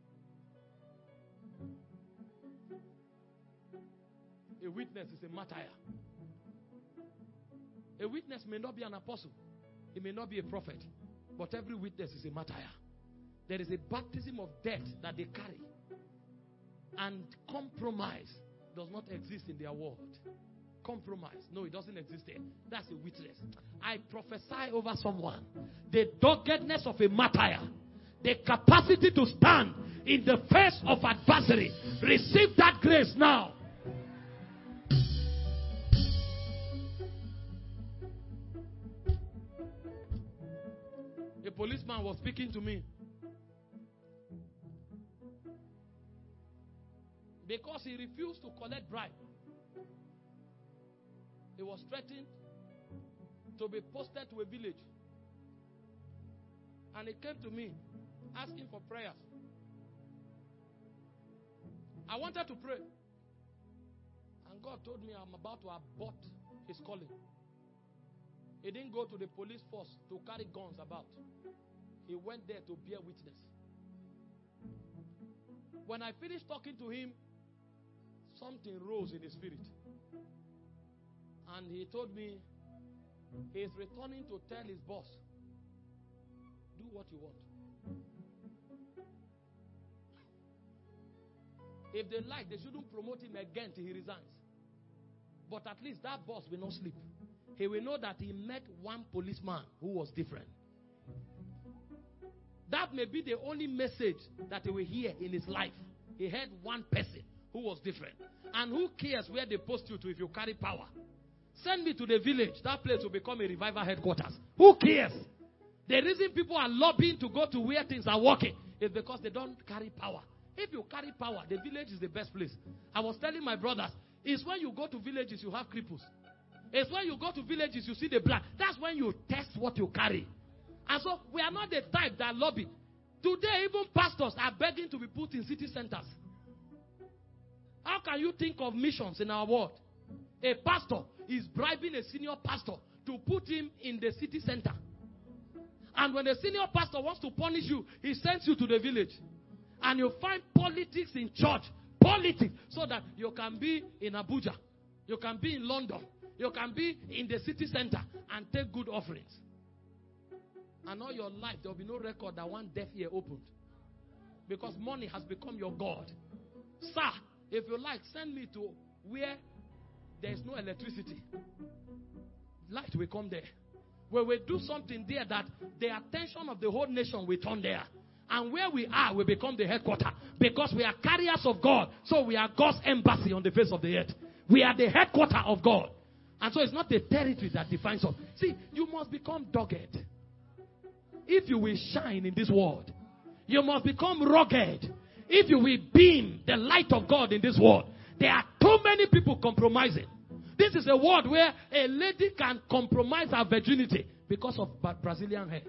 A witness is a martyr. A witness may not be an apostle. He may not be a prophet. But every witness is a martyr. There is a baptism of death that they carry. And compromise does not exist in their world. Compromise. No, it doesn't exist there. That's a witness. I prophesy over someone. The doggedness of a martyr. The capacity to stand in the face of adversary. Receive that grace now. A policeman was speaking to me. Because he refused to collect bribe. He was threatened to be posted to a village. And he came to me asking for prayers. I wanted to pray. And God told me I'm about to abort his calling. He didn't go to the police force to carry guns about. He went there to bear witness. When I finished talking to him, something rose in his spirit. And he told me he is returning to tell his boss, do what you want. If they like, they shouldn't promote him again till he resigns. But at least that boss will not sleep. He will know that he met one policeman who was different. That may be the only message that he will hear in his life. He heard one person who was different. And who cares where they post you to if you carry power? Send me to the village. That place will become a revival headquarters. Who cares? The reason people are lobbying to go to where things are working is because they don't carry power. If you carry power, the village is the best place. I was telling my brothers, it's when you go to villages you have cripples. It's when you go to villages you see the blind. That's when you test what you carry. And so we are not the type that lobby. Today even pastors are begging to be put in city centers. How can you think of missions in our world? A pastor is bribing a senior pastor to put him in the city center. And when the senior pastor wants to punish you, he sends you to the village. And you find politics in church. Politics. So that you can be in Abuja. You can be in London. You can be in the city center and take good offerings. And all your life, there will be no record that one deaf ear opened. Because money has become your God. Sir, if you like, send me to where there is no electricity. Light will come there. Where we do something there that the attention of the whole nation will turn there. And where we are, we become the headquarters. Because we are carriers of God. So we are God's embassy on the face of the earth. We are the headquarters of God. And so it's not the territory that defines us. See, you must become dogged. If you will shine in this world, you must become rugged. If you will beam the light of God in this world. There are too many people compromising. This is a world where a lady can compromise her virginity because of Brazilian hair.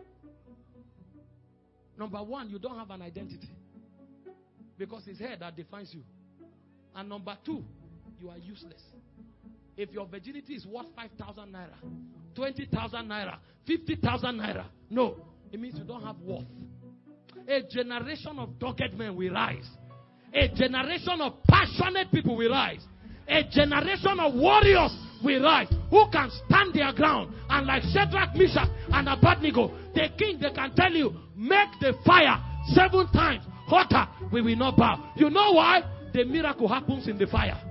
Number one, you don't have an identity. Because it's hair that defines you. And number two, you are useless. If your virginity is worth five thousand naira, twenty thousand naira, fifty thousand naira, no, it means you don't have worth. A generation of dogged men will rise. A generation of passionate people will rise. A generation of warriors will rise who can stand their ground. And like Shadrach, Meshach, and Abednego, the king, they can tell you, make the fire seven times hotter. We will not bow. You know why? The miracle happens in the fire.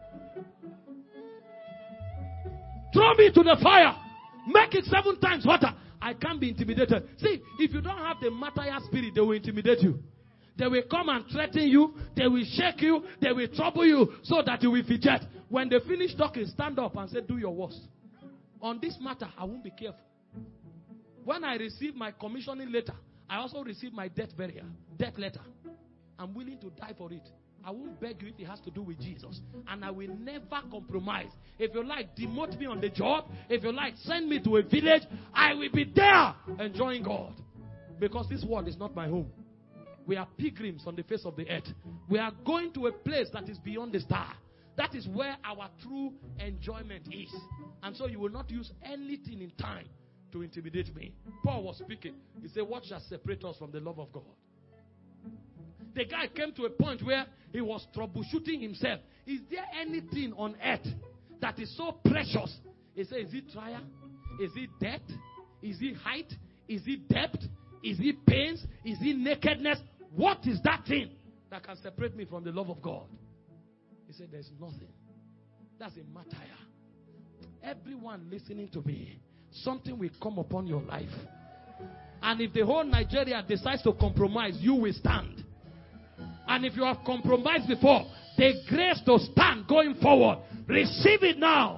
Throw me to the fire. Make it seven times hotter. I can't be intimidated. See, if you don't have the martyr spirit, they will intimidate you. They will come and threaten you. They will shake you. They will trouble you so that you will fidget. When they finish talking, stand up and say, do your worst. On this matter, I won't be careful. When I receive my commissioning letter, I also receive my death burial, death letter. I'm willing to die for it. I won't beg you if it has to do with Jesus. And I will never compromise. If you like, demote me on the job. If you like, send me to a village. I will be there enjoying God. Because this world is not my home. We are pilgrims on the face of the earth. We are going to a place that is beyond the star. That is where our true enjoyment is. And so you will not use anything in time to intimidate me. Paul was speaking. He said, what shall separate us from the love of God? The guy came to a point where he was troubleshooting himself. Is there anything on earth that is so precious? He said, is it trial? Is it death? Is it height? Is it depth? Is it pains? Is it nakedness? What is that thing that can separate me from the love of God? He said, there's nothing. That's a martyr. Everyone listening to me, something will come upon your life. And if the whole Nigeria decides to compromise, you will stand. And if you have compromised before, the grace to stand going forward, receive it now.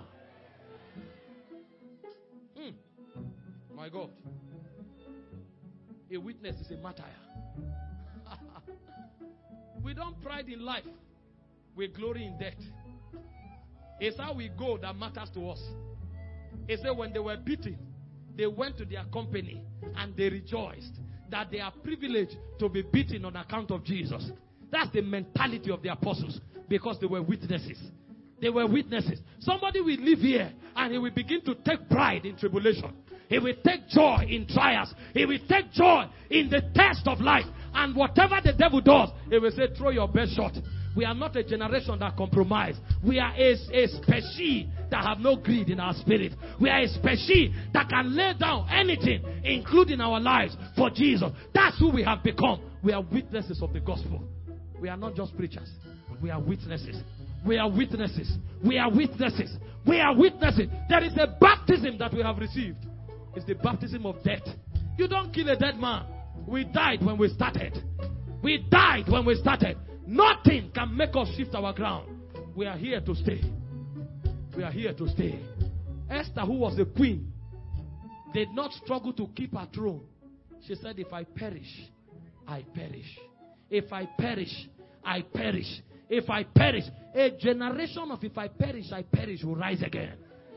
Hmm. My God. A witness is a martyr. We don't pride in life. We glory in death. It's how we go that matters to us. He said when they were beaten, they went to their company and they rejoiced that they are privileged to be beaten on account of Jesus. That's the mentality of the apostles because they were witnesses. They were witnesses. Somebody will live here and he will begin to take pride in tribulation. He will take joy in trials. He will take joy in the test of life. And whatever the devil does, he will say, throw your best shot. We are not a generation that compromise. We are a, a species that have no greed in our spirit. We are a species that can lay down anything, including our lives, for Jesus. That's who we have become. We are witnesses of the gospel. We are not just preachers. We are witnesses. We are witnesses. We are witnesses. We are witnesses. There is a baptism that we have received. It's the baptism of death. You don't kill a dead man. We died when we started. We died when we started. Nothing can make us shift our ground. We are here to stay. We are here to stay. Esther, who was the queen, did not struggle to keep her throne. She said, if I perish, I perish. If I perish, I perish. If I perish, a generation of if I perish, I perish will rise again.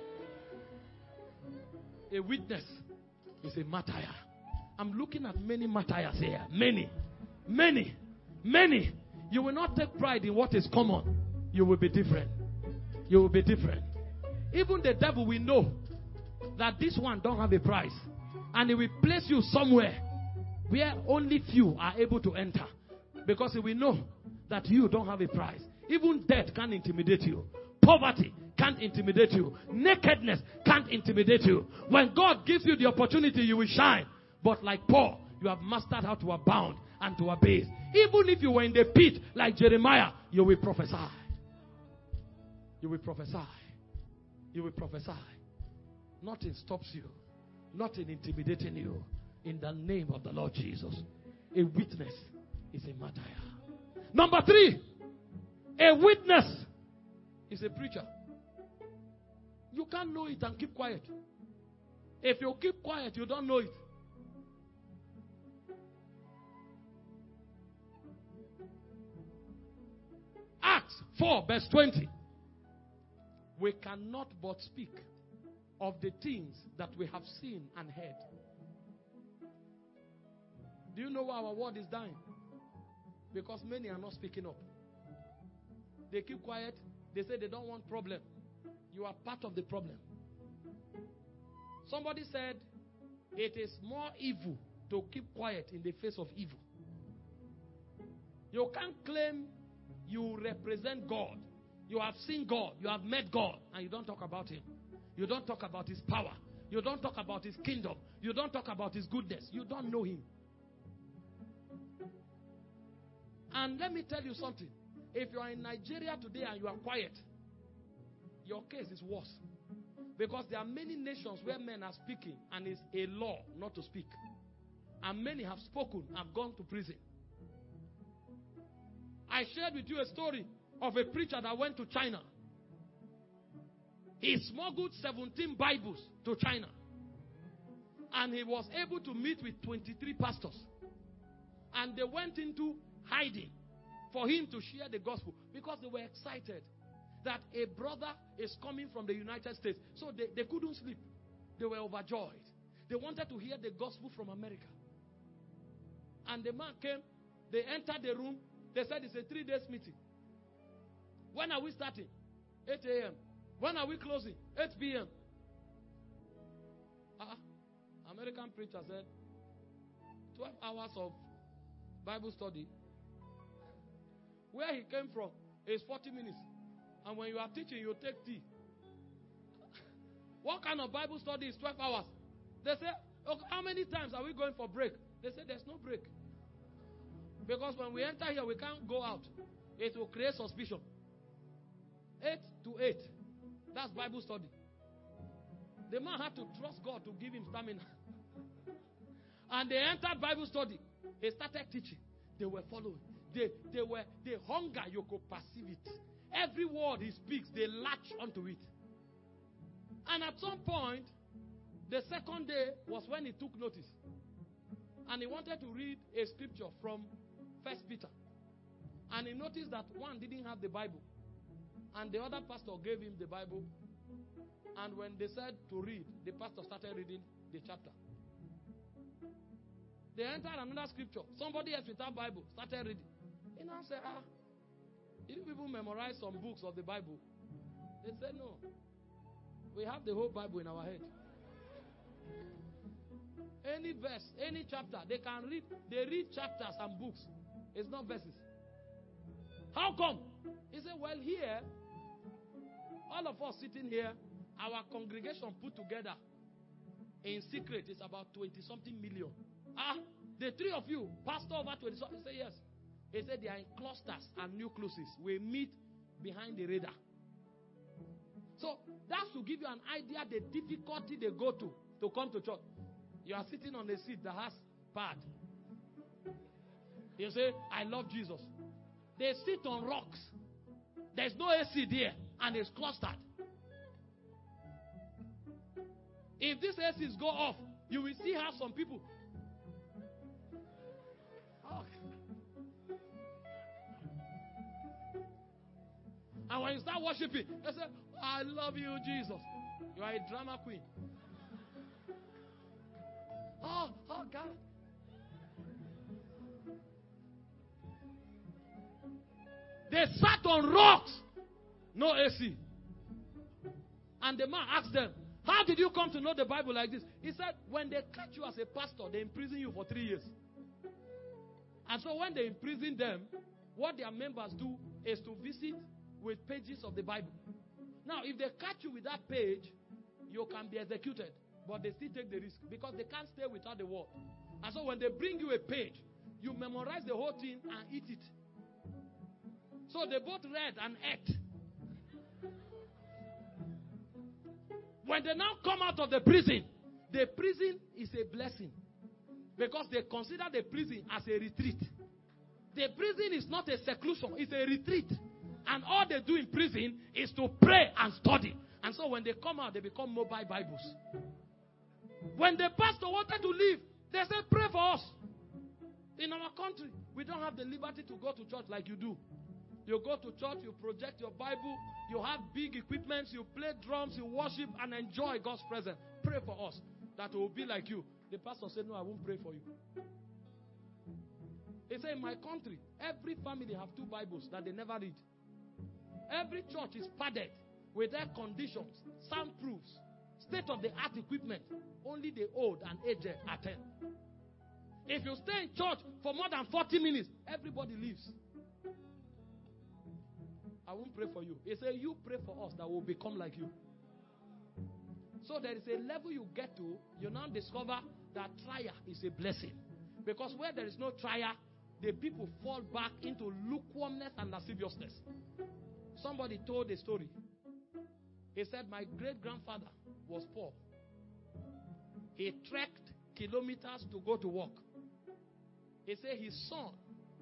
A witness is a martyr. I'm looking at many martyrs here. Many. Many. Many. You will not take pride in what is common. You will be different. You will be different. Even the devil will know that this one don't have a price. And he will place you somewhere where only few are able to enter. Because he will know that you don't have a price. Even death can't intimidate you. Poverty can't intimidate you. Nakedness can't intimidate you. When God gives you the opportunity, you will shine. But like Paul, you have mastered how to abound and to abase. Even if you were in the pit like Jeremiah, you will prophesy. You will prophesy. You will prophesy. Nothing stops you. Nothing intimidating you. In the name of the Lord Jesus. A witness is a martyr. Number three, a witness is a preacher. You can't know it and keep quiet. If you keep quiet, you don't know it. Acts four, verse twenty. We cannot but speak of the things that we have seen and heard. Do you know why our world is dying? Because many are not speaking up. They keep quiet. They say they don't want problem. You are part of the problem. Somebody said, it is more evil to keep quiet in the face of evil. You can't claim you represent God. You have seen God. You have met God. And you don't talk about Him. You don't talk about His power. You don't talk about His kingdom. You don't talk about His goodness. You don't know Him. And let me tell you something. If you are in Nigeria today and you are quiet, your case is worse. Because there are many nations where men are speaking and it's a law not to speak. And many have spoken and have gone to prison. I shared with you a story of a preacher that went to China. He smuggled seventeen Bibles to China. And he was able to meet with twenty-three pastors. And they went into hiding for him to share the gospel because they were excited that a brother is coming from the United States. So they, they couldn't sleep. They were overjoyed. They wanted to hear the gospel from America. And the man came. They entered the room. They said it's a three days meeting. When are we starting? eight a.m. When are we closing? eight p.m. Uh-uh. American preacher said, twelve hours of Bible study. Where he came from is forty minutes. And when you are teaching, you take tea. What kind of Bible study is twelve hours? They say, okay, how many times are we going for break? They say there's no break. Because when we enter here, we can't go out. It will create suspicion. Eight to eight. That's Bible study. The man had to trust God to give him stamina. And they entered Bible study. He started teaching. They were following. They, they were, the hunger, you could perceive it. Every word he speaks, they latch onto it. And at some point, the second day was when he took notice. And he wanted to read a scripture from First Peter. And he noticed that one didn't have the Bible. And the other pastor gave him the Bible. And when they said to read, the pastor started reading the chapter. They entered another scripture. Somebody else without Bible started reading. He now said, ah, you people memorize some books of the Bible. They said, no. We have the whole Bible in our head. Any verse, any chapter, they can read. They read chapters and books. It's not verses. How come? He said, well, here, all of us sitting here, our congregation put together in secret is about twenty-something million. Ah, the three of you, pastor over twenty-something, he said yes. He said they are in clusters and nucleuses. We meet behind the radar. So that's to give you an idea the difficulty they go to to come to church. You are sitting on a seat that has pad. You say, I love Jesus. They sit on rocks. There's no A C there and it's clustered. If these A Cs go off, you will see how some people. Oh. And when you start worshiping, they say, I love you, Jesus. You are a drama queen. Oh, oh, God. They sat on rocks. No A C. And the man asked them, how did you come to know the Bible like this? He said, when they catch you as a pastor, they imprison you for three years. And so when they imprison them, what their members do is to visit with pages of the Bible. Now, if they catch you with that page, you can be executed. But they still take the risk because they can't stay without the word. And so when they bring you a page, you memorize the whole thing and eat it. So they both read and ate. When they now come out of the prison, the prison is a blessing. Because they consider the prison as a retreat. The prison is not a seclusion, it's a retreat. And all they do in prison is to pray and study. And so when they come out, they become mobile Bibles. When the pastor wanted to leave, they said, pray for us. In our country, we don't have the liberty to go to church like you do. You go to church, you project your Bible, you have big equipments, you play drums, you worship and enjoy God's presence. Pray for us that we will be like you. The pastor said, no, I won't pray for you. He said, in my country, every family have two Bibles that they never read. Every church is padded with air conditions, soundproofs, state-of-the-art equipment. Only the old and aged attend. If you stay in church for more than forty minutes, everybody leaves. I won't pray for you. He said, you pray for us that will become like you. So there is a level you get to, you now discover that trial is a blessing. Because where there is no trial, the people fall back into lukewarmness and lasciviousness. Somebody told a story. He said, my great-grandfather was poor. He trekked kilometers to go to work. He said his son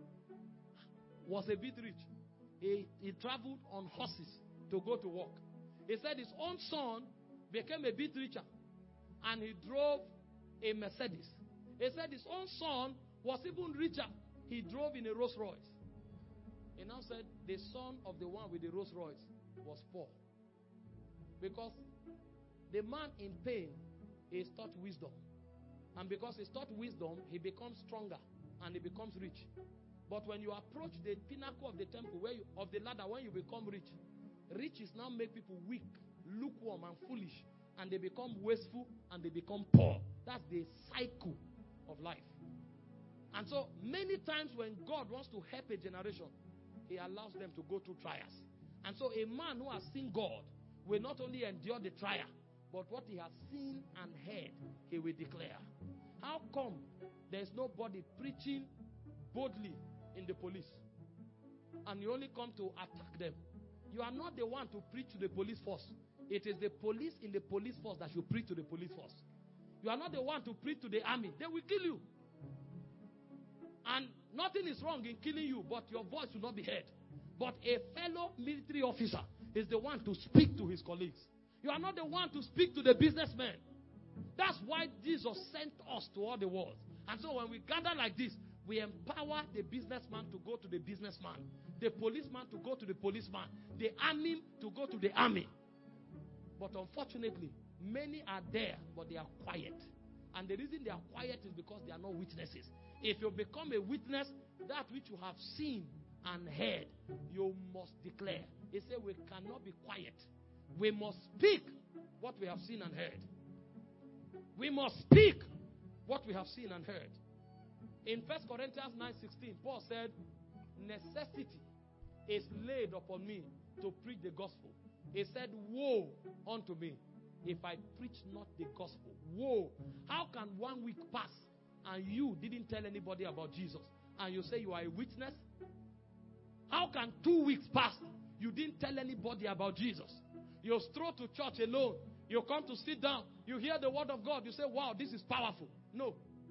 was a bit rich. He, he traveled on horses to go to work. He said his own son became a bit richer and he drove a Mercedes. He said his own son was even richer. He drove in a Rolls Royce. He now said the son of the one with the Rolls Royce was poor. Because the man in pain is taught wisdom. And because he's taught wisdom, he becomes stronger and he becomes rich. But when you approach the pinnacle of the temple, where you, of the ladder, when you become rich, riches now make people weak, lukewarm and foolish. And they become wasteful and they become poor. That's the cycle of life. And so many times when God wants to help a generation, he allows them to go through trials. And so a man who has seen God will not only endure the trial, but what he has seen and heard, he will declare. How come there is nobody preaching boldly in the police? And you only come to attack them. You are not the one to preach to the police force. It is the police in the police force that should preach to the police force. You are not the one to preach to the army. They will kill you. And nothing is wrong in killing you, but your voice will not be heard. But a fellow military officer is the one to speak to his colleagues. You are not the one to speak to the businessman. That's why Jesus sent us to all the world. And so when we gather like this, we empower the businessman to go to the businessman, the policeman to go to the policeman, the army to go to the army. But unfortunately, many are there, but they are quiet. And the reason they are quiet is because they are not witnesses. If you become a witness, that which you have seen and heard, you must declare. He said we cannot be quiet. We must speak what we have seen and heard. We must speak what we have seen and heard. In First Corinthians nine sixteen, Paul said, necessity is laid upon me to preach the gospel. He said, woe unto me if I preach not the gospel. Woe. How can one week pass and you didn't tell anybody about Jesus and you say you are a witness? How can two weeks pass, you didn't tell anybody about Jesus? You stroll to church alone. You come to sit down. You hear the word of God. You say, wow, this is powerful. No.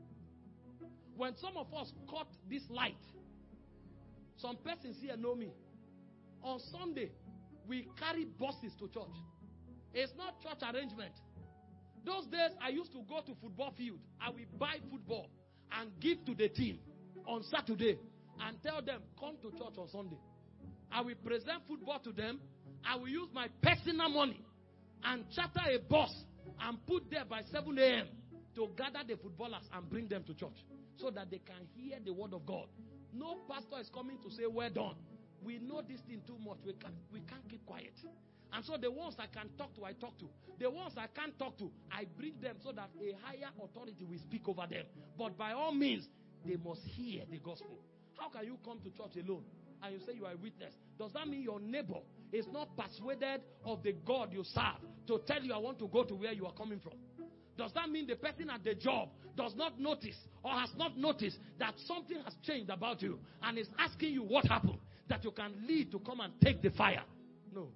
When some of us caught this light, some persons here know me. On Sunday, we carry buses to church. It's not church arrangement. Those days, I used to go to football field. I will buy football and give to the team on Saturday and tell them, come to church on Sunday. I will present football to them. I will use my personal money and charter a bus and put there by seven a.m. to gather the footballers and bring them to church so that they can hear the word of God. No pastor is coming to say, well done. We know this thing too much. We can't, we can't keep quiet. And so the ones I can talk to, I talk to. The ones I can't talk to, I bring them so that a higher authority will speak over them. But by all means, they must hear the gospel. How can you come to church alone and you say you are a witness? Does that mean your neighbor is not persuaded of the God you serve to tell you I want to go to where you are coming from? Does that mean the person at the job does not notice or has not noticed that something has changed about you and is asking you what happened, that you can lead to come and take the fire? No.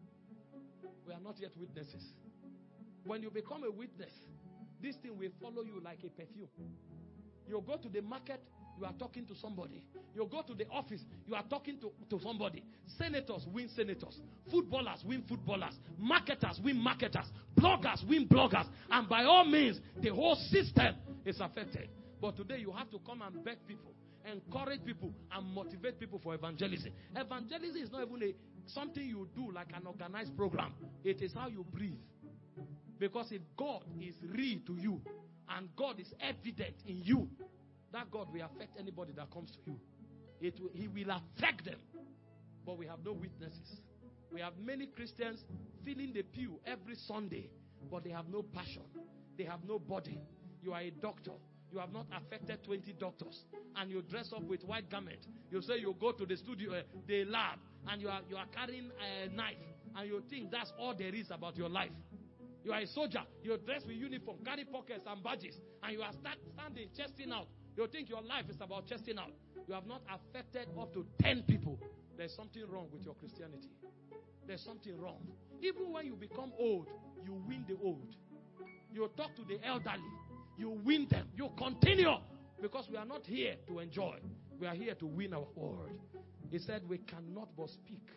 We are not yet witnesses. When you become a witness, this thing will follow you like a perfume. You go to the market, you are talking to somebody. You go to the office, you are talking to, to somebody. Senators win senators. Footballers win footballers. Marketers win marketers. Bloggers win bloggers. And by all means, the whole system is affected. But today you have to come and beg people, encourage people, and motivate people for evangelism. Evangelism is not even a, something you do like an organized program. It is how you breathe. Because if God is real to you, and God is evident in you, that God will affect anybody that comes to you. It will, he will affect them. But we have no witnesses. We have many Christians filling the pew every Sunday, but they have no passion. They have no body. You are a doctor. You have not affected twenty doctors. And you dress up with white garment. You say you go to the studio, uh, the lab, and you are, you are carrying a knife. And you think that's all there is about your life. You are a soldier. You dress with uniform, carry pockets and badges. And you are start standing, chesting out. You think your life is about chesting out. You have not affected up to ten people. There's something wrong with your Christianity. There's something wrong. Even when you become old, you win the old. You talk to the elderly. You win them. You continue. Because we are not here to enjoy. We are here to win our world. He said we cannot but speak.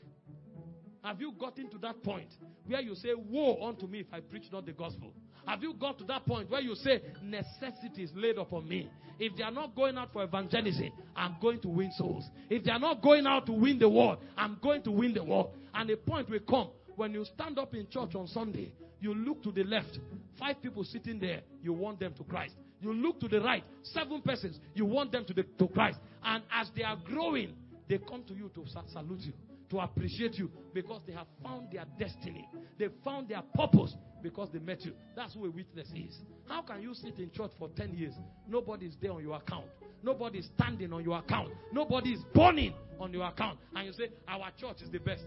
Have you gotten to that point where you say, woe unto me if I preach not the gospel? Have you got to that point where you say, necessity is laid upon me? If they are not going out for evangelism, I'm going to win souls. If they are not going out to win the world, I'm going to win the world. And a point will come when you stand up in church on Sunday, you look to the left, five people sitting there, you want them to Christ. You look to the right, seven persons, you want them to, the, to Christ. And as they are growing, they come to you to salute you, to appreciate you, because they have found their destiny. They found their purpose because they met you. That's who a witness is. How can you sit in church for ten years? Nobody is there on your account. Nobody is standing on your account. Nobody is burning on your account. And you say, our church is the best.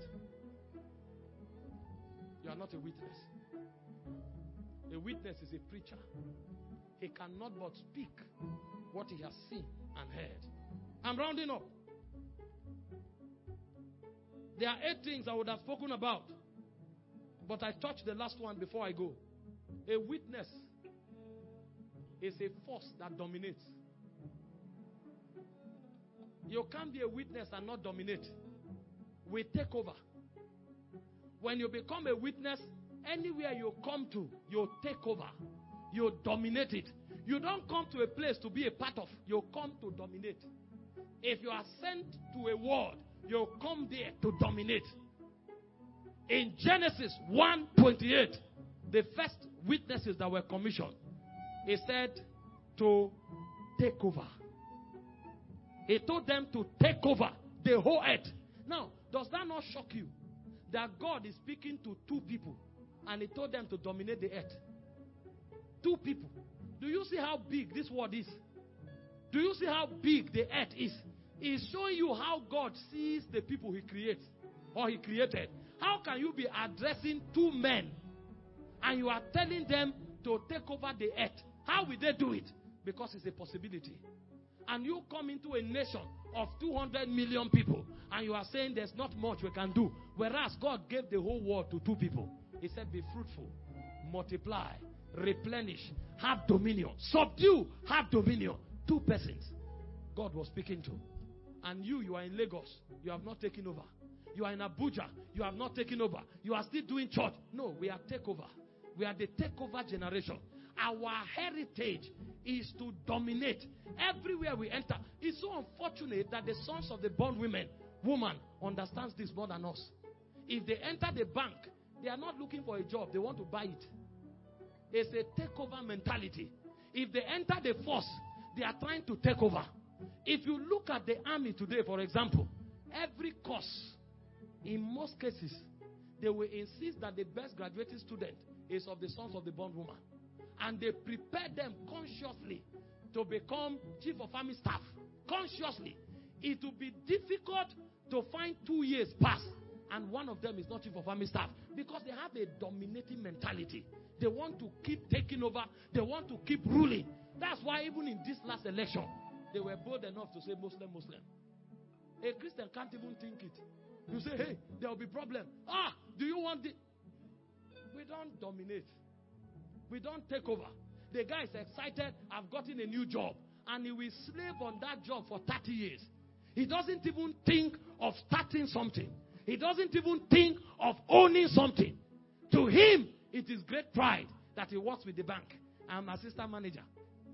You are not a witness. A witness is a preacher. He cannot but speak what he has seen and heard. I'm rounding up. There are eight things I would have spoken about, but I touched the last one before I go. A witness is a force that dominates. You can't be a witness and not dominate. We take over. When you become a witness, anywhere you come to, you take over. You dominate it. You don't come to a place to be a part of. You come to dominate. If you are sent to a world, you come there to dominate. In Genesis one twenty-eight, the first witnesses that were commissioned, he said to take over. He told them to take over the whole earth. Now, does that not shock you? That God is speaking to two people and he told them to dominate the earth. Two people. Do you see how big this world is? Do you see how big the earth is? He's showing you how God sees the people he creates or he created. How can you be addressing two men and you are telling them to take over the earth? How will they do it? Because it's a possibility. And you come into a nation of two hundred million people and you are saying there's not much we can do. Whereas God gave the whole world to two people. He said, be fruitful, multiply, replenish, have dominion, subdue, have dominion. Two persons God was speaking to. And you, you are in Lagos, you have not taken over. You are in Abuja, you have not taken over. You are still doing church. No, we are takeover. We are the takeover generation. Our heritage is to dominate everywhere we enter. It's so unfortunate that the sons of the bondwomen, woman, understands this more than us. If they enter the bank, they are not looking for a job. They want to buy it. It's a takeover mentality. If they enter the force, they are trying to take over. If you look at the army today, for example, every course, in most cases, they will insist that the best graduating student is of the sons of the bondwoman. And they prepare them consciously to become chief of army staff. Consciously. It will be difficult to find two years pass and one of them is not chief of army staff because they have a dominating mentality. They want to keep taking over. They want to keep ruling. That's why even in this last election, they were bold enough to say Muslim, Muslim. A Christian can't even think it. You say, hey, there will be problem. Ah, do you want it? We don't dominate. We don't take over. The guy is excited. I've gotten a new job. and he will slave on that job for thirty years. He doesn't even think of starting something. He doesn't even think of owning something. To him, it is great pride that he works with the bank. I'm assistant manager.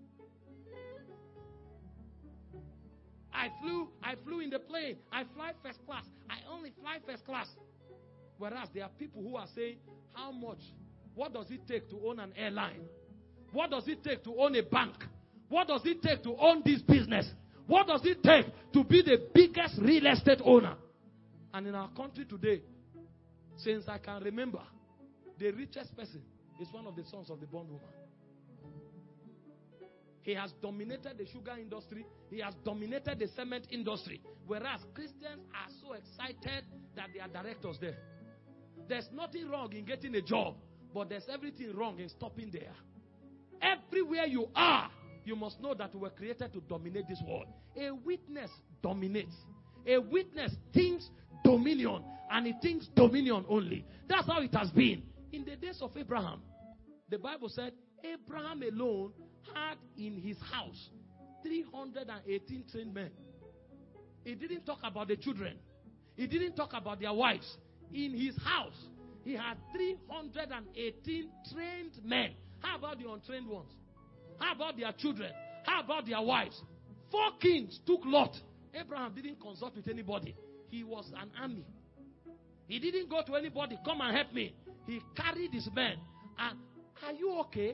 I flew, I flew in the plane. I fly first class. I only fly first class. Whereas there are people who are saying, how much? What does it take to own an airline? What does it take to own a bank? What does it take to own this business? What does it take to be the biggest real estate owner? And in our country today, since I can remember, the richest person is one of the sons of the bondwoman. He has dominated the sugar industry. He has dominated the cement industry. Whereas Christians are so excited that they are directors there. There's nothing wrong in getting a job, but there's everything wrong in stopping there. Everywhere you are, you must know that we were created to dominate this world. A witness dominates. A witness thinks dominion, and he thinks dominion only. That's how it has been. In the days of Abraham, the Bible said, Abraham alone had in his house three hundred eighteen trained men. He didn't talk about the children. He didn't talk about their wives. In his house, he had three hundred eighteen trained men. How about the untrained ones? How about their children? How about their wives? Four kings took Lot. Abraham didn't consult with anybody. He was an army. He didn't go to anybody, come and help me. He carried his men. And are you okay?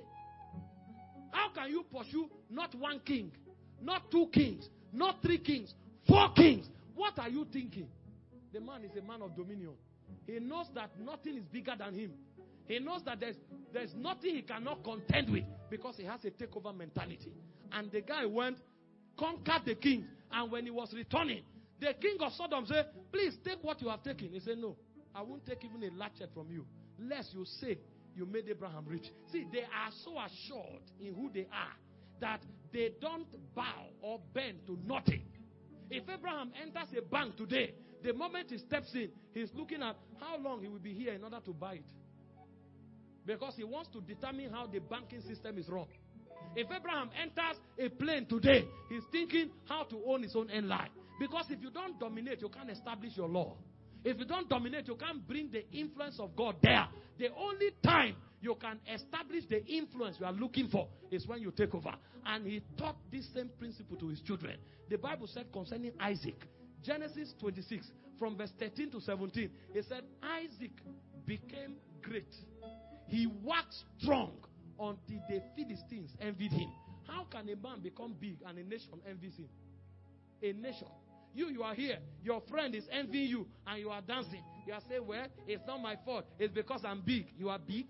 How can you pursue not one king, not two kings, not three kings, four kings? What are you thinking? The man is a man of dominion. He knows that nothing is bigger than him. He knows that there's, there's nothing he cannot contend with because he has a takeover mentality. And the guy went, conquered the king. And when he was returning, the king of Sodom said, please take what you have taken. He said, no, I won't take even a latchet from you, lest you say you made Abraham rich. See, they are so assured in who they are that they don't bow or bend to nothing. If Abraham enters a bank today, the moment he steps in, he's looking at how long he will be here in order to buy it. Because he wants to determine how the banking system is run. If Abraham enters a plane today, he's thinking how to own his own airline. Because if you don't dominate, you can't establish your law. If you don't dominate, you can't bring the influence of God there. The only time you can establish the influence you are looking for is when you take over. And he taught this same principle to his children. The Bible said concerning Isaac, Genesis twenty-six, from verse thirteen to seventeen, it said, Isaac became great. He waxed strong until the Philistines envied him. How can a man become big and a nation envies him? A nation. You, you are here. Your friend is envying you and you are dancing. You are saying, well, it's not my fault. It's because I'm big. You are big?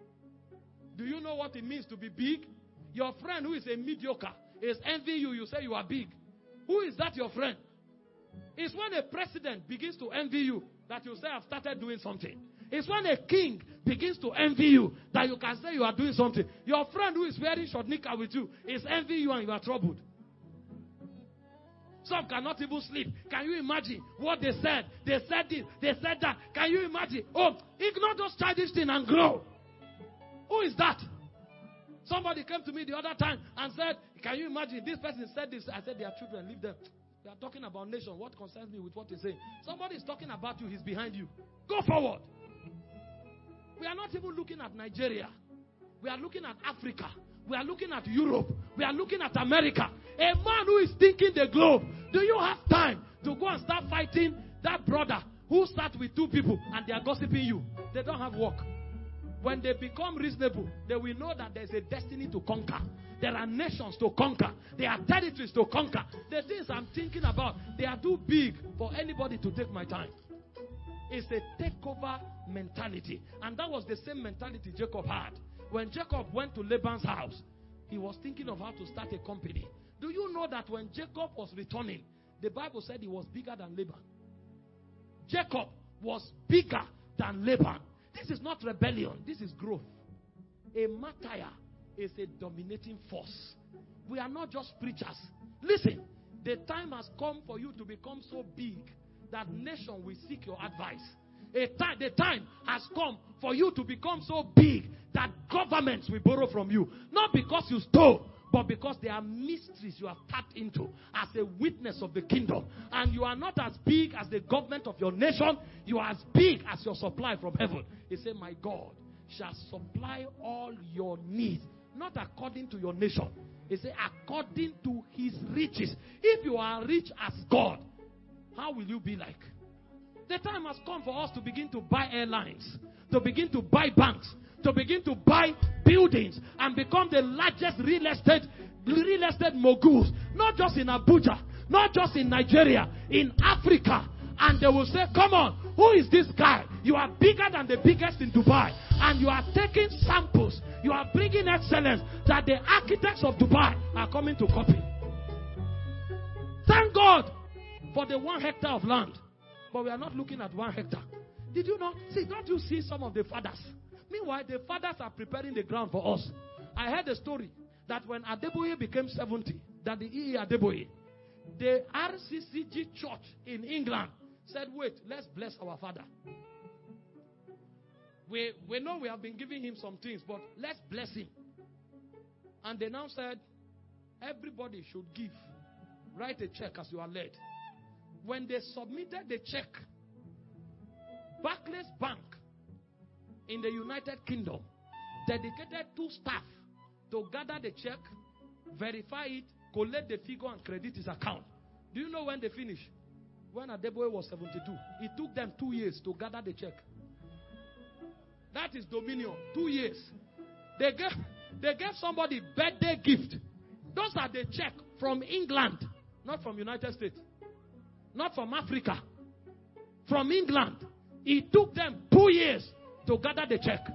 Do you know what it means to be big? Your friend who is a mediocre is envying you. You say you are big. Who is that your friend? It's when a president begins to envy you that you say, I've started doing something. It's when a king begins to envy you that you can say you are doing something. Your friend who is wearing short knicker with you is envying you and you are troubled. Some cannot even sleep. Can you imagine what they said? They said this, they said that. Can you imagine? Oh, ignore those childish things and grow. Who is that? Somebody came to me the other time and said, can you imagine this person said this? I said, they are children, leave them. They are talking about nation. What concerns me with what he's saying? Somebody is talking about you, he's behind you. Go forward. We are not even looking at Nigeria. We are looking at Africa. We are looking at Europe. We are looking at America. A man who is thinking the globe. Do you have time to go and start fighting that brother who sat with two people and they are gossiping you? They don't have work. When they become reasonable, they will know that there's a destiny to conquer. There are nations to conquer. There are territories to conquer. The things I'm thinking about, they are too big for anybody to take my time. It's a takeover mentality. And that was the same mentality Jacob had. When Jacob went to Laban's house, he was thinking of how to start a company. Do you know that when Jacob was returning, the Bible said he was bigger than Laban? Jacob was bigger than Laban. This is not rebellion. This is growth. A martyr is a dominating force. We are not just preachers. Listen, the time has come for you to become so big that nation will seek your advice. A time, the time has come for you to become so big that governments will borrow from you. Not because you stole, But because there are mysteries you have tapped into as a witness of the kingdom. And you are not as big as the government of your nation. You are as big as your supply from heaven. He said, my God shall supply all your needs. Not according to your nation. He said, according to his riches. If you are rich as God, how will you be like? The time has come for us to begin to buy airlines, to begin to buy banks, to begin to buy buildings and become the largest real estate real estate moguls, not just in Abuja, not just in Nigeria, in Africa. And they will say, come on, who is this guy? You are bigger than the biggest in Dubai. And you are taking samples. You are bringing excellence that the architects of Dubai are coming to copy. Thank God for the one hectare of land. But we are not looking at one hectare. Did you not see? Don't you see some of the fathers? Meanwhile, the fathers are preparing the ground for us. I heard a story that when Adeboye became seventy, that the E E Adeboye, the R C C G church in England said, wait, let's bless our father. We, we know we have been giving him some things, but let's bless him. And they now said, everybody should give. Write a check as you are led. When they submitted the check, Barclays Bank in the United Kingdom dedicated two staff to gather the check, verify it, collect the figure, and credit his account. Do you know when they finished? When Adeboye was seventy-two. It took them two years to gather the check. That is dominion. Two years. They gave, they gave somebody birthday gift. Those are the check from England, not from United States, not from Africa, from England. It took them two years to gather the check.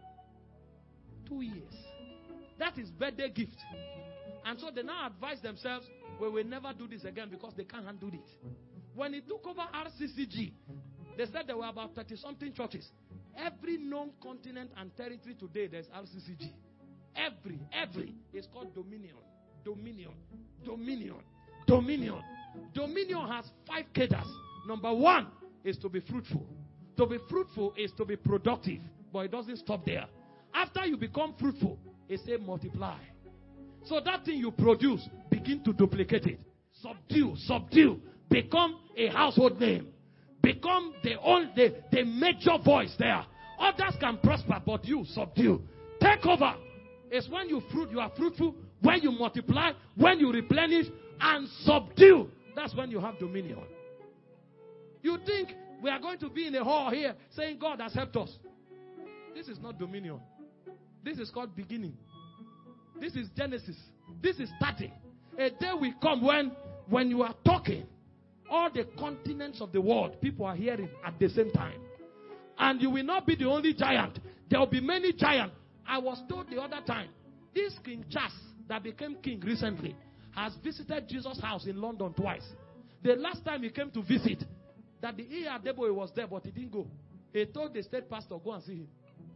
Two years. That is birthday gift. And so they now advise themselves, we will never do this again because they can't handle it. When he took over R C C G, they said there were about thirty-something churches. Every known continent and territory today, there's R C C G. Every, every. It's called Dominion. Dominion. Dominion. Dominion. Dominion has five cadres. Number one is to be fruitful. To be fruitful is to be productive. But it doesn't stop there. After you become fruitful, it says multiply. So that thing you produce, begin to duplicate it. Subdue, subdue. Become a household name. Become the, old, the, the major voice there. Others can prosper, but you subdue. Take over. It's when you fruit, you are fruitful. When you multiply, when you replenish and subdue. That's when you have dominion. You think we are going to be in a hall here saying God has helped us. This is not dominion. This is called beginning. This is Genesis. This is starting. A day will come when, when you are talking, all the continents of the world, people are hearing at the same time. And you will not be the only giant. There will be many giants. I was told the other time, this King Charles that became king recently has visited Jesus' house in London twice. The last time he came to visit, that the E R Adeboye was there, but he didn't go. He told the state pastor, go and see him.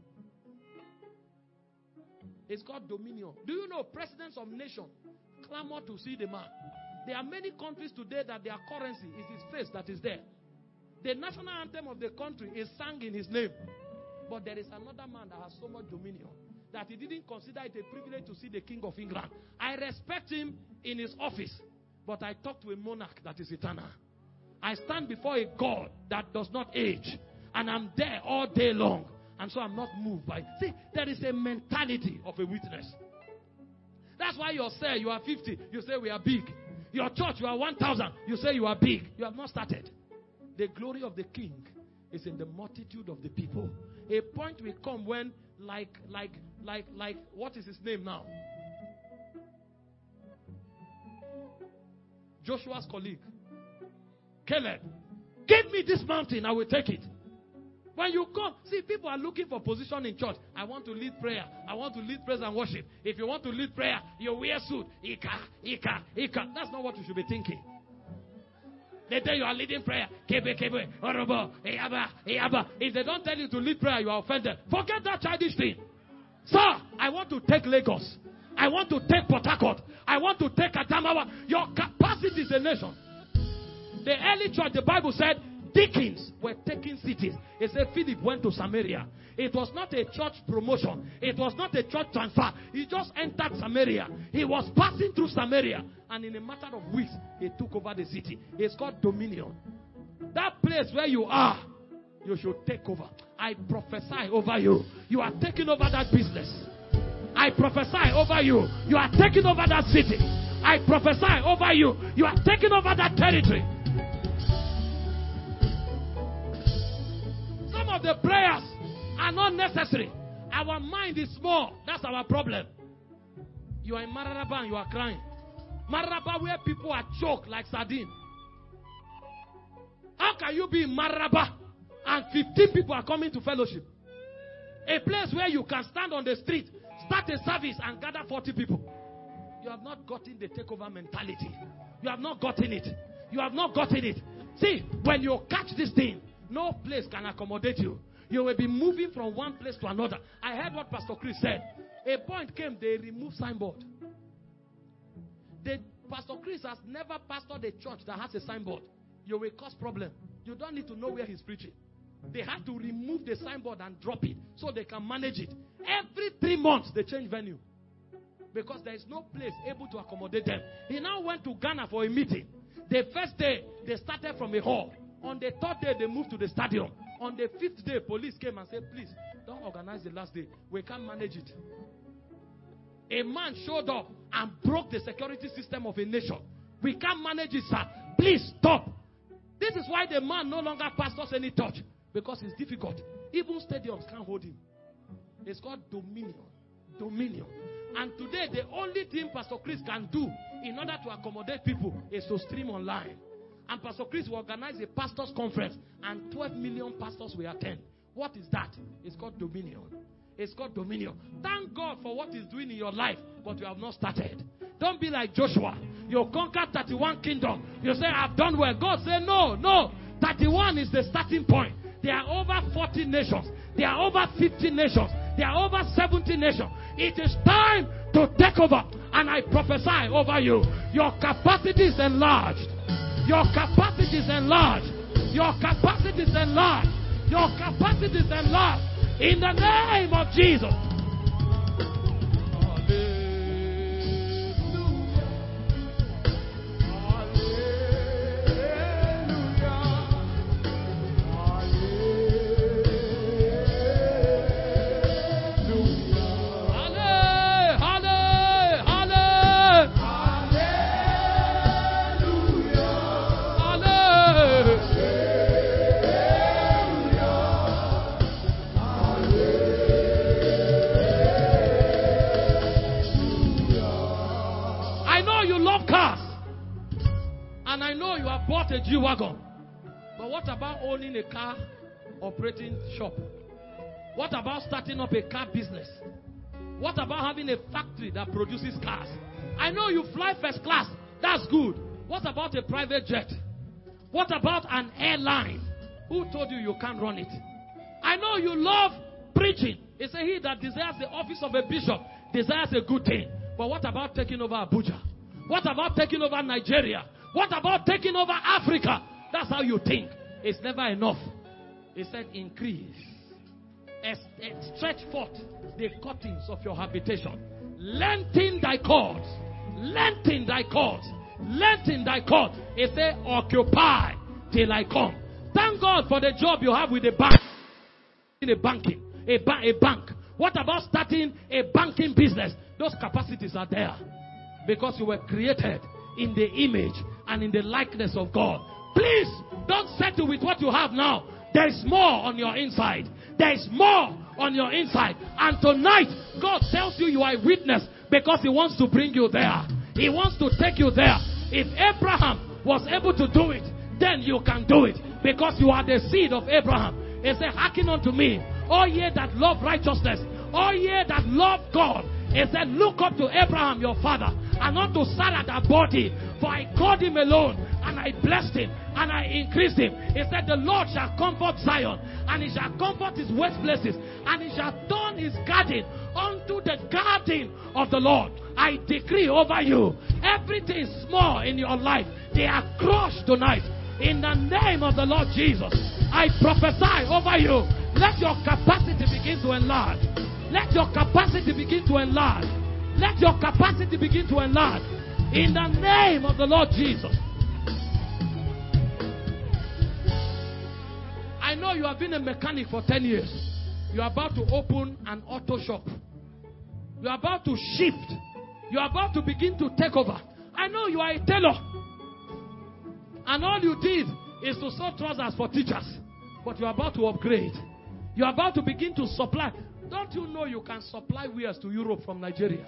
It's called dominion. Do you know presidents of nations clamor to see the man? There are many countries today that their currency is his face that is there. The national anthem of the country is sung in his name. But there is another man that has so much dominion that he didn't consider it a privilege to see the King of England. I respect him in his office, but I talk to a monarch that is eternal. I stand before a God that does not age, and I'm there all day long, and so I'm not moved by it. See, there is a mentality of a witness. That's why you say you are fifty, you say we are big. Your church, you are one thousand, you say you are big. You have not started. The glory of the King is in the multitude of the people. A point will come when, like, like, like, like, what is his name now? Joshua's colleague, Caleb. Give me this mountain, I will take it. When you come, see, people are looking for position in church. I want to lead prayer. I want to lead praise and worship. If you want to lead prayer, you wear suit. Ika, Ika, Ika. That's not what you should be thinking. The day you are leading prayer, kebe, kebe, orobo, eyaba, eyaba. If they don't tell you to lead prayer, you are offended. Forget that childish thing. Sir, I want to take Lagos. I want to take Port Harcourt. I want to take Adamawa. Your capacity is a nation. The early church, the Bible said, deacons were taking cities. He said Philip went to Samaria. It was not a church promotion. It was not a church transfer. He just entered Samaria. He was passing through Samaria. And in a matter of weeks, he took over the city. It's called dominion. That place where you are, you should take over. I prophesy over you. You are taking over that business. I prophesy over you. You are taking over that city. I prophesy over you. You are taking over that territory. Some of the prayers are not necessary. Our mind is small. That's our problem. You are in Mararaba and you are crying. Mararaba where people are choked like sardine. How can you be in Mararaba and fifteen people are coming to fellowship? A place where you can stand on the street, start a service and gather forty people. You have not gotten the takeover mentality. You have not gotten it. You have not gotten it. See, when you catch this thing, no place can accommodate you. You will be moving from one place to another. I heard what Pastor Chris said. A point came, they removed signboard. The, Pastor Chris has never pastored a church that has a signboard. You will cause problem. You don't need to know where he's preaching. They had to remove the signboard and drop it so they can manage it. Every three months, they change venue. Because there is no place able to accommodate them. He now went to Ghana for a meeting. The first day, they started from a hall. On the third day, they moved to the stadium. On the fifth day, police came and said, please, don't organize the last day. We can't manage it. A man showed up and broke the security system of a nation. We can't manage it, sir. Please stop. This is why the man no longer pastors any church. Because it's difficult. Even stadiums can't hold him. It's called dominion. Dominion. And today, the only thing Pastor Chris can do in order to accommodate people is to stream online. And Pastor Chris will organize a pastors' conference and twelve million pastors will attend. What is that? It's called dominion. It's called dominion. Thank God for what He's doing in your life, but you have not started. Don't be like Joshua. You conquered thirty-one kingdoms. You say, I've done well. God said, no, no. thirty-one is the starting point. There are over forty nations. There are over fifty nations. There are over seventy nations. It is time to take over. And I prophesy over you. Your capacity is enlarged. Your capacity is enlarged. Your capacity is enlarged. Your capacity is enlarged. In the name of Jesus. A G-Wagon. But what about owning a car operating shop? What about starting up a car business? What about having a factory that produces cars? I know you fly first class. That's good. What about a private jet? What about an airline? Who told you you can't run it? I know you love preaching. It's a he that desires the office of a bishop desires a good thing. But what about taking over Abuja? What about taking over Nigeria? What about taking over Africa? That's how you think. It's never enough. He said, increase. Stretch forth the cuttings of your habitation. Lengthen thy cords. Lengthen thy cords. Lengthen thy cords. He said, occupy till I come. Thank God for the job you have with the bank. In a banking. A, ba- a bank. What about starting a banking business? Those capacities are there. Because you were created in the image and in the likeness of God. Please don't settle with what you have now. There is more on your inside. There is more on your inside. And tonight, God tells you you are a witness because He wants to bring you there. He wants to take you there. If Abraham was able to do it, then you can do it because you are the seed of Abraham. He said, hearken unto me, all ye that love righteousness, all ye that love God. He said, look up to Abraham your father and not to Sarah that body, for I called him alone and I blessed him and I increased him. He said, the Lord shall comfort Zion and He shall comfort His waste places and He shall turn His garden unto the garden of the Lord. I decree over you, everything small in your life, they are crushed tonight In the name of the Lord Jesus, I prophesy over you. Let your capacity begin to enlarge. Let your capacity begin to enlarge. Let your capacity begin to enlarge. In the name of the Lord Jesus. I know you have been a mechanic for ten years. You are about to open an auto shop. You are about to shift. You are about to begin to take over. I know you are a tailor. And all you did is to sew trousers for teachers. But you are about to upgrade. You are about to begin to supply. Don't you know you can supply wares to Europe from Nigeria?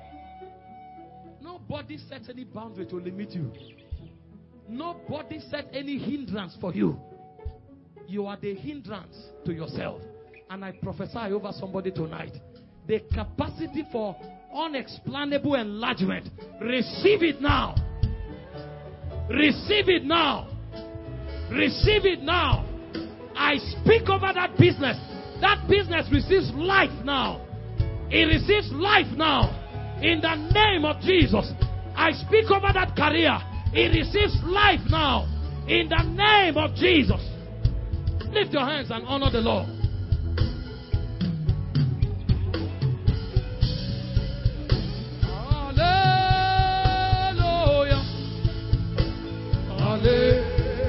Nobody sets any boundary to limit you. Nobody set any hindrance for you. You are the hindrance to yourself. And I prophesy over somebody tonight. The capacity for unexplainable enlargement. Receive it now. Receive it now. Receive it now. I speak over that business. That business receives life now. It receives life now. In the name of Jesus. I speak over that career. It receives life now. In the name of Jesus. Lift your hands and honor the Lord. Hallelujah. Hallelujah.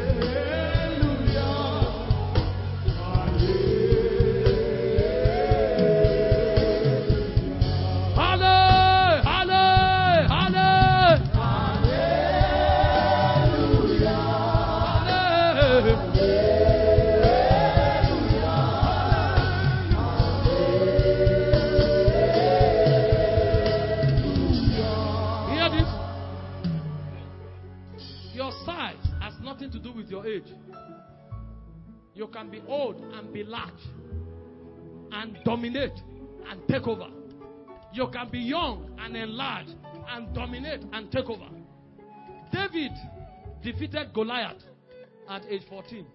To do with your age. You can be old and be large and dominate and take over. You can be young and enlarge and dominate and take over. David defeated Goliath at age fourteen.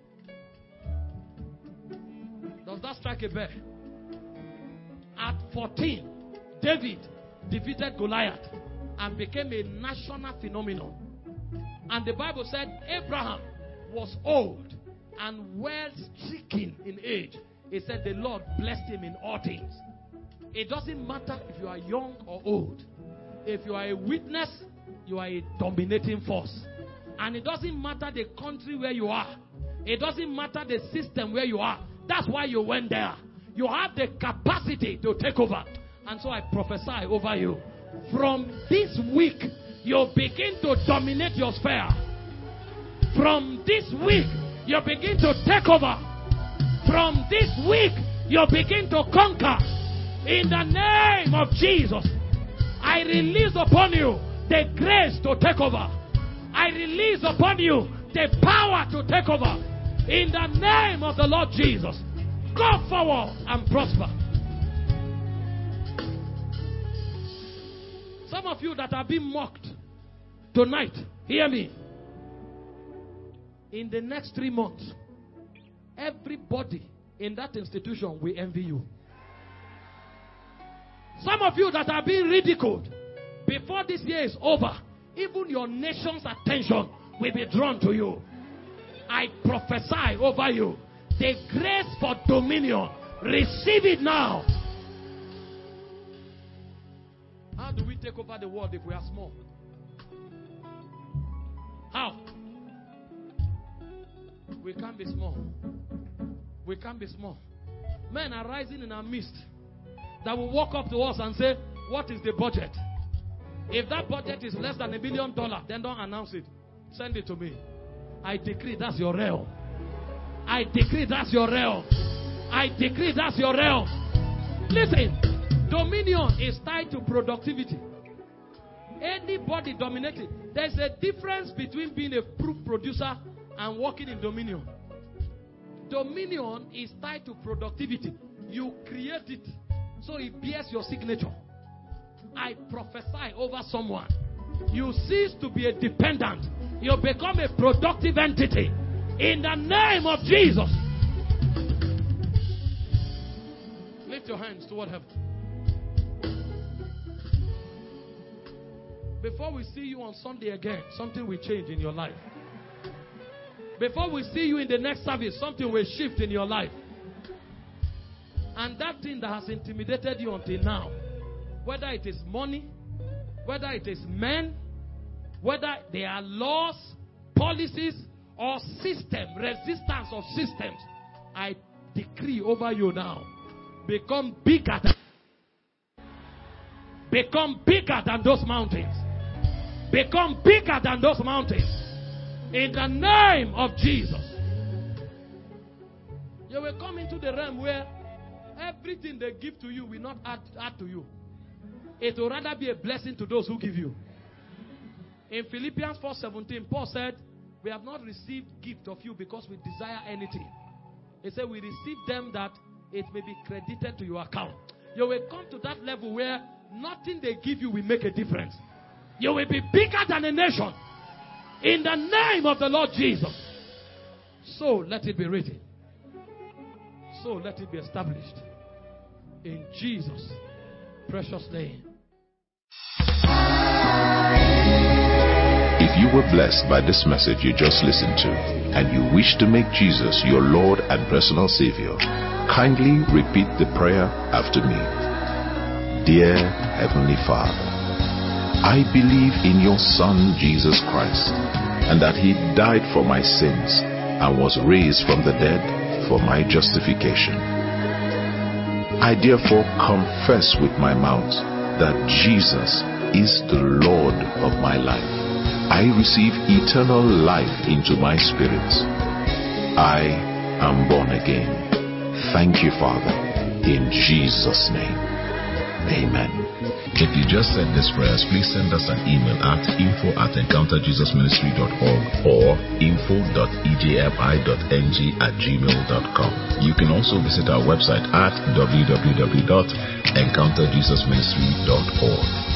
Does that strike a bell? At fourteen, David defeated Goliath and became a national phenomenon. And the Bible said Abraham was old and well stricken in age. It said the Lord blessed him in all things. It doesn't matter if you are young or old. If you are a witness, you are a dominating force. And it doesn't matter the country where you are. It doesn't matter the system where you are. That's why you went there. You have the capacity to take over. And so I prophesy over you. From this week, you begin to dominate your sphere. From this week, you begin to take over. From this week, you begin to conquer. In the name of Jesus, I release upon you the grace to take over. I release upon you the power to take over. In the name of the Lord Jesus, go forward and prosper. Some of you that are being mocked tonight, hear me. In the next three months, everybody in that institution will envy you. Some of you that are being ridiculed, before this year is over, even your nation's attention will be drawn to you. I prophesy over you the grace for dominion. Receive it now. How do we take over the world if we are small? How? We can't be small. We can't be small. Men are rising in our midst that will walk up to us and say, what is the budget? If that budget is less than a billion dollars, then don't announce it. Send it to me. I decree that's your realm. I decree that's your realm. I decree that's your realm. Listen, dominion is tied to productivity. Anybody dominating. There's a difference between being a proof producer and working in dominion. Dominion is tied to productivity. You create it, so it bears your signature. I prophesy over someone. You cease to be a dependent. You become a productive entity. In the name of Jesus. Lift your hands toward heaven. Before we see you on Sunday again, something will change in your life. Before we see you in the next service, something will shift in your life. And that thing that has intimidated you until now, whether it is money, whether it is men, whether they are laws, policies, or system, resistance of systems, I decree over you now, become bigger than, become bigger than those mountains. Become bigger than those mountains. In the name of Jesus. You will come into the realm where everything they give to you will not add, add to you. It will rather be a blessing to those who give you. In Philippians four seventeen, Paul said, we have not received gift of you because we desire anything. He said, we receive them that it may be credited to your account. You will come to that level where nothing they give you will make a difference. You will be bigger than a nation. In the name of the Lord Jesus. So let it be written. So let it be established. In Jesus' precious name. If you were blessed by this message you just listened to, and you wish to make Jesus your Lord and personal Savior, kindly repeat the prayer after me. Dear Heavenly Father, I believe in your Son, Jesus Christ, and that He died for my sins and was raised from the dead for my justification. I therefore confess with my mouth that Jesus is the Lord of my life. I receive eternal life into my spirit. I am born again. Thank you, Father, in Jesus' name. Amen. If you just said this prayers, please send us an email at info at encounter jesus ministry dot org or info dot e j m i dot n g at gmail dot com. You can also visit our website at w w w dot encounter jesus ministry dot org.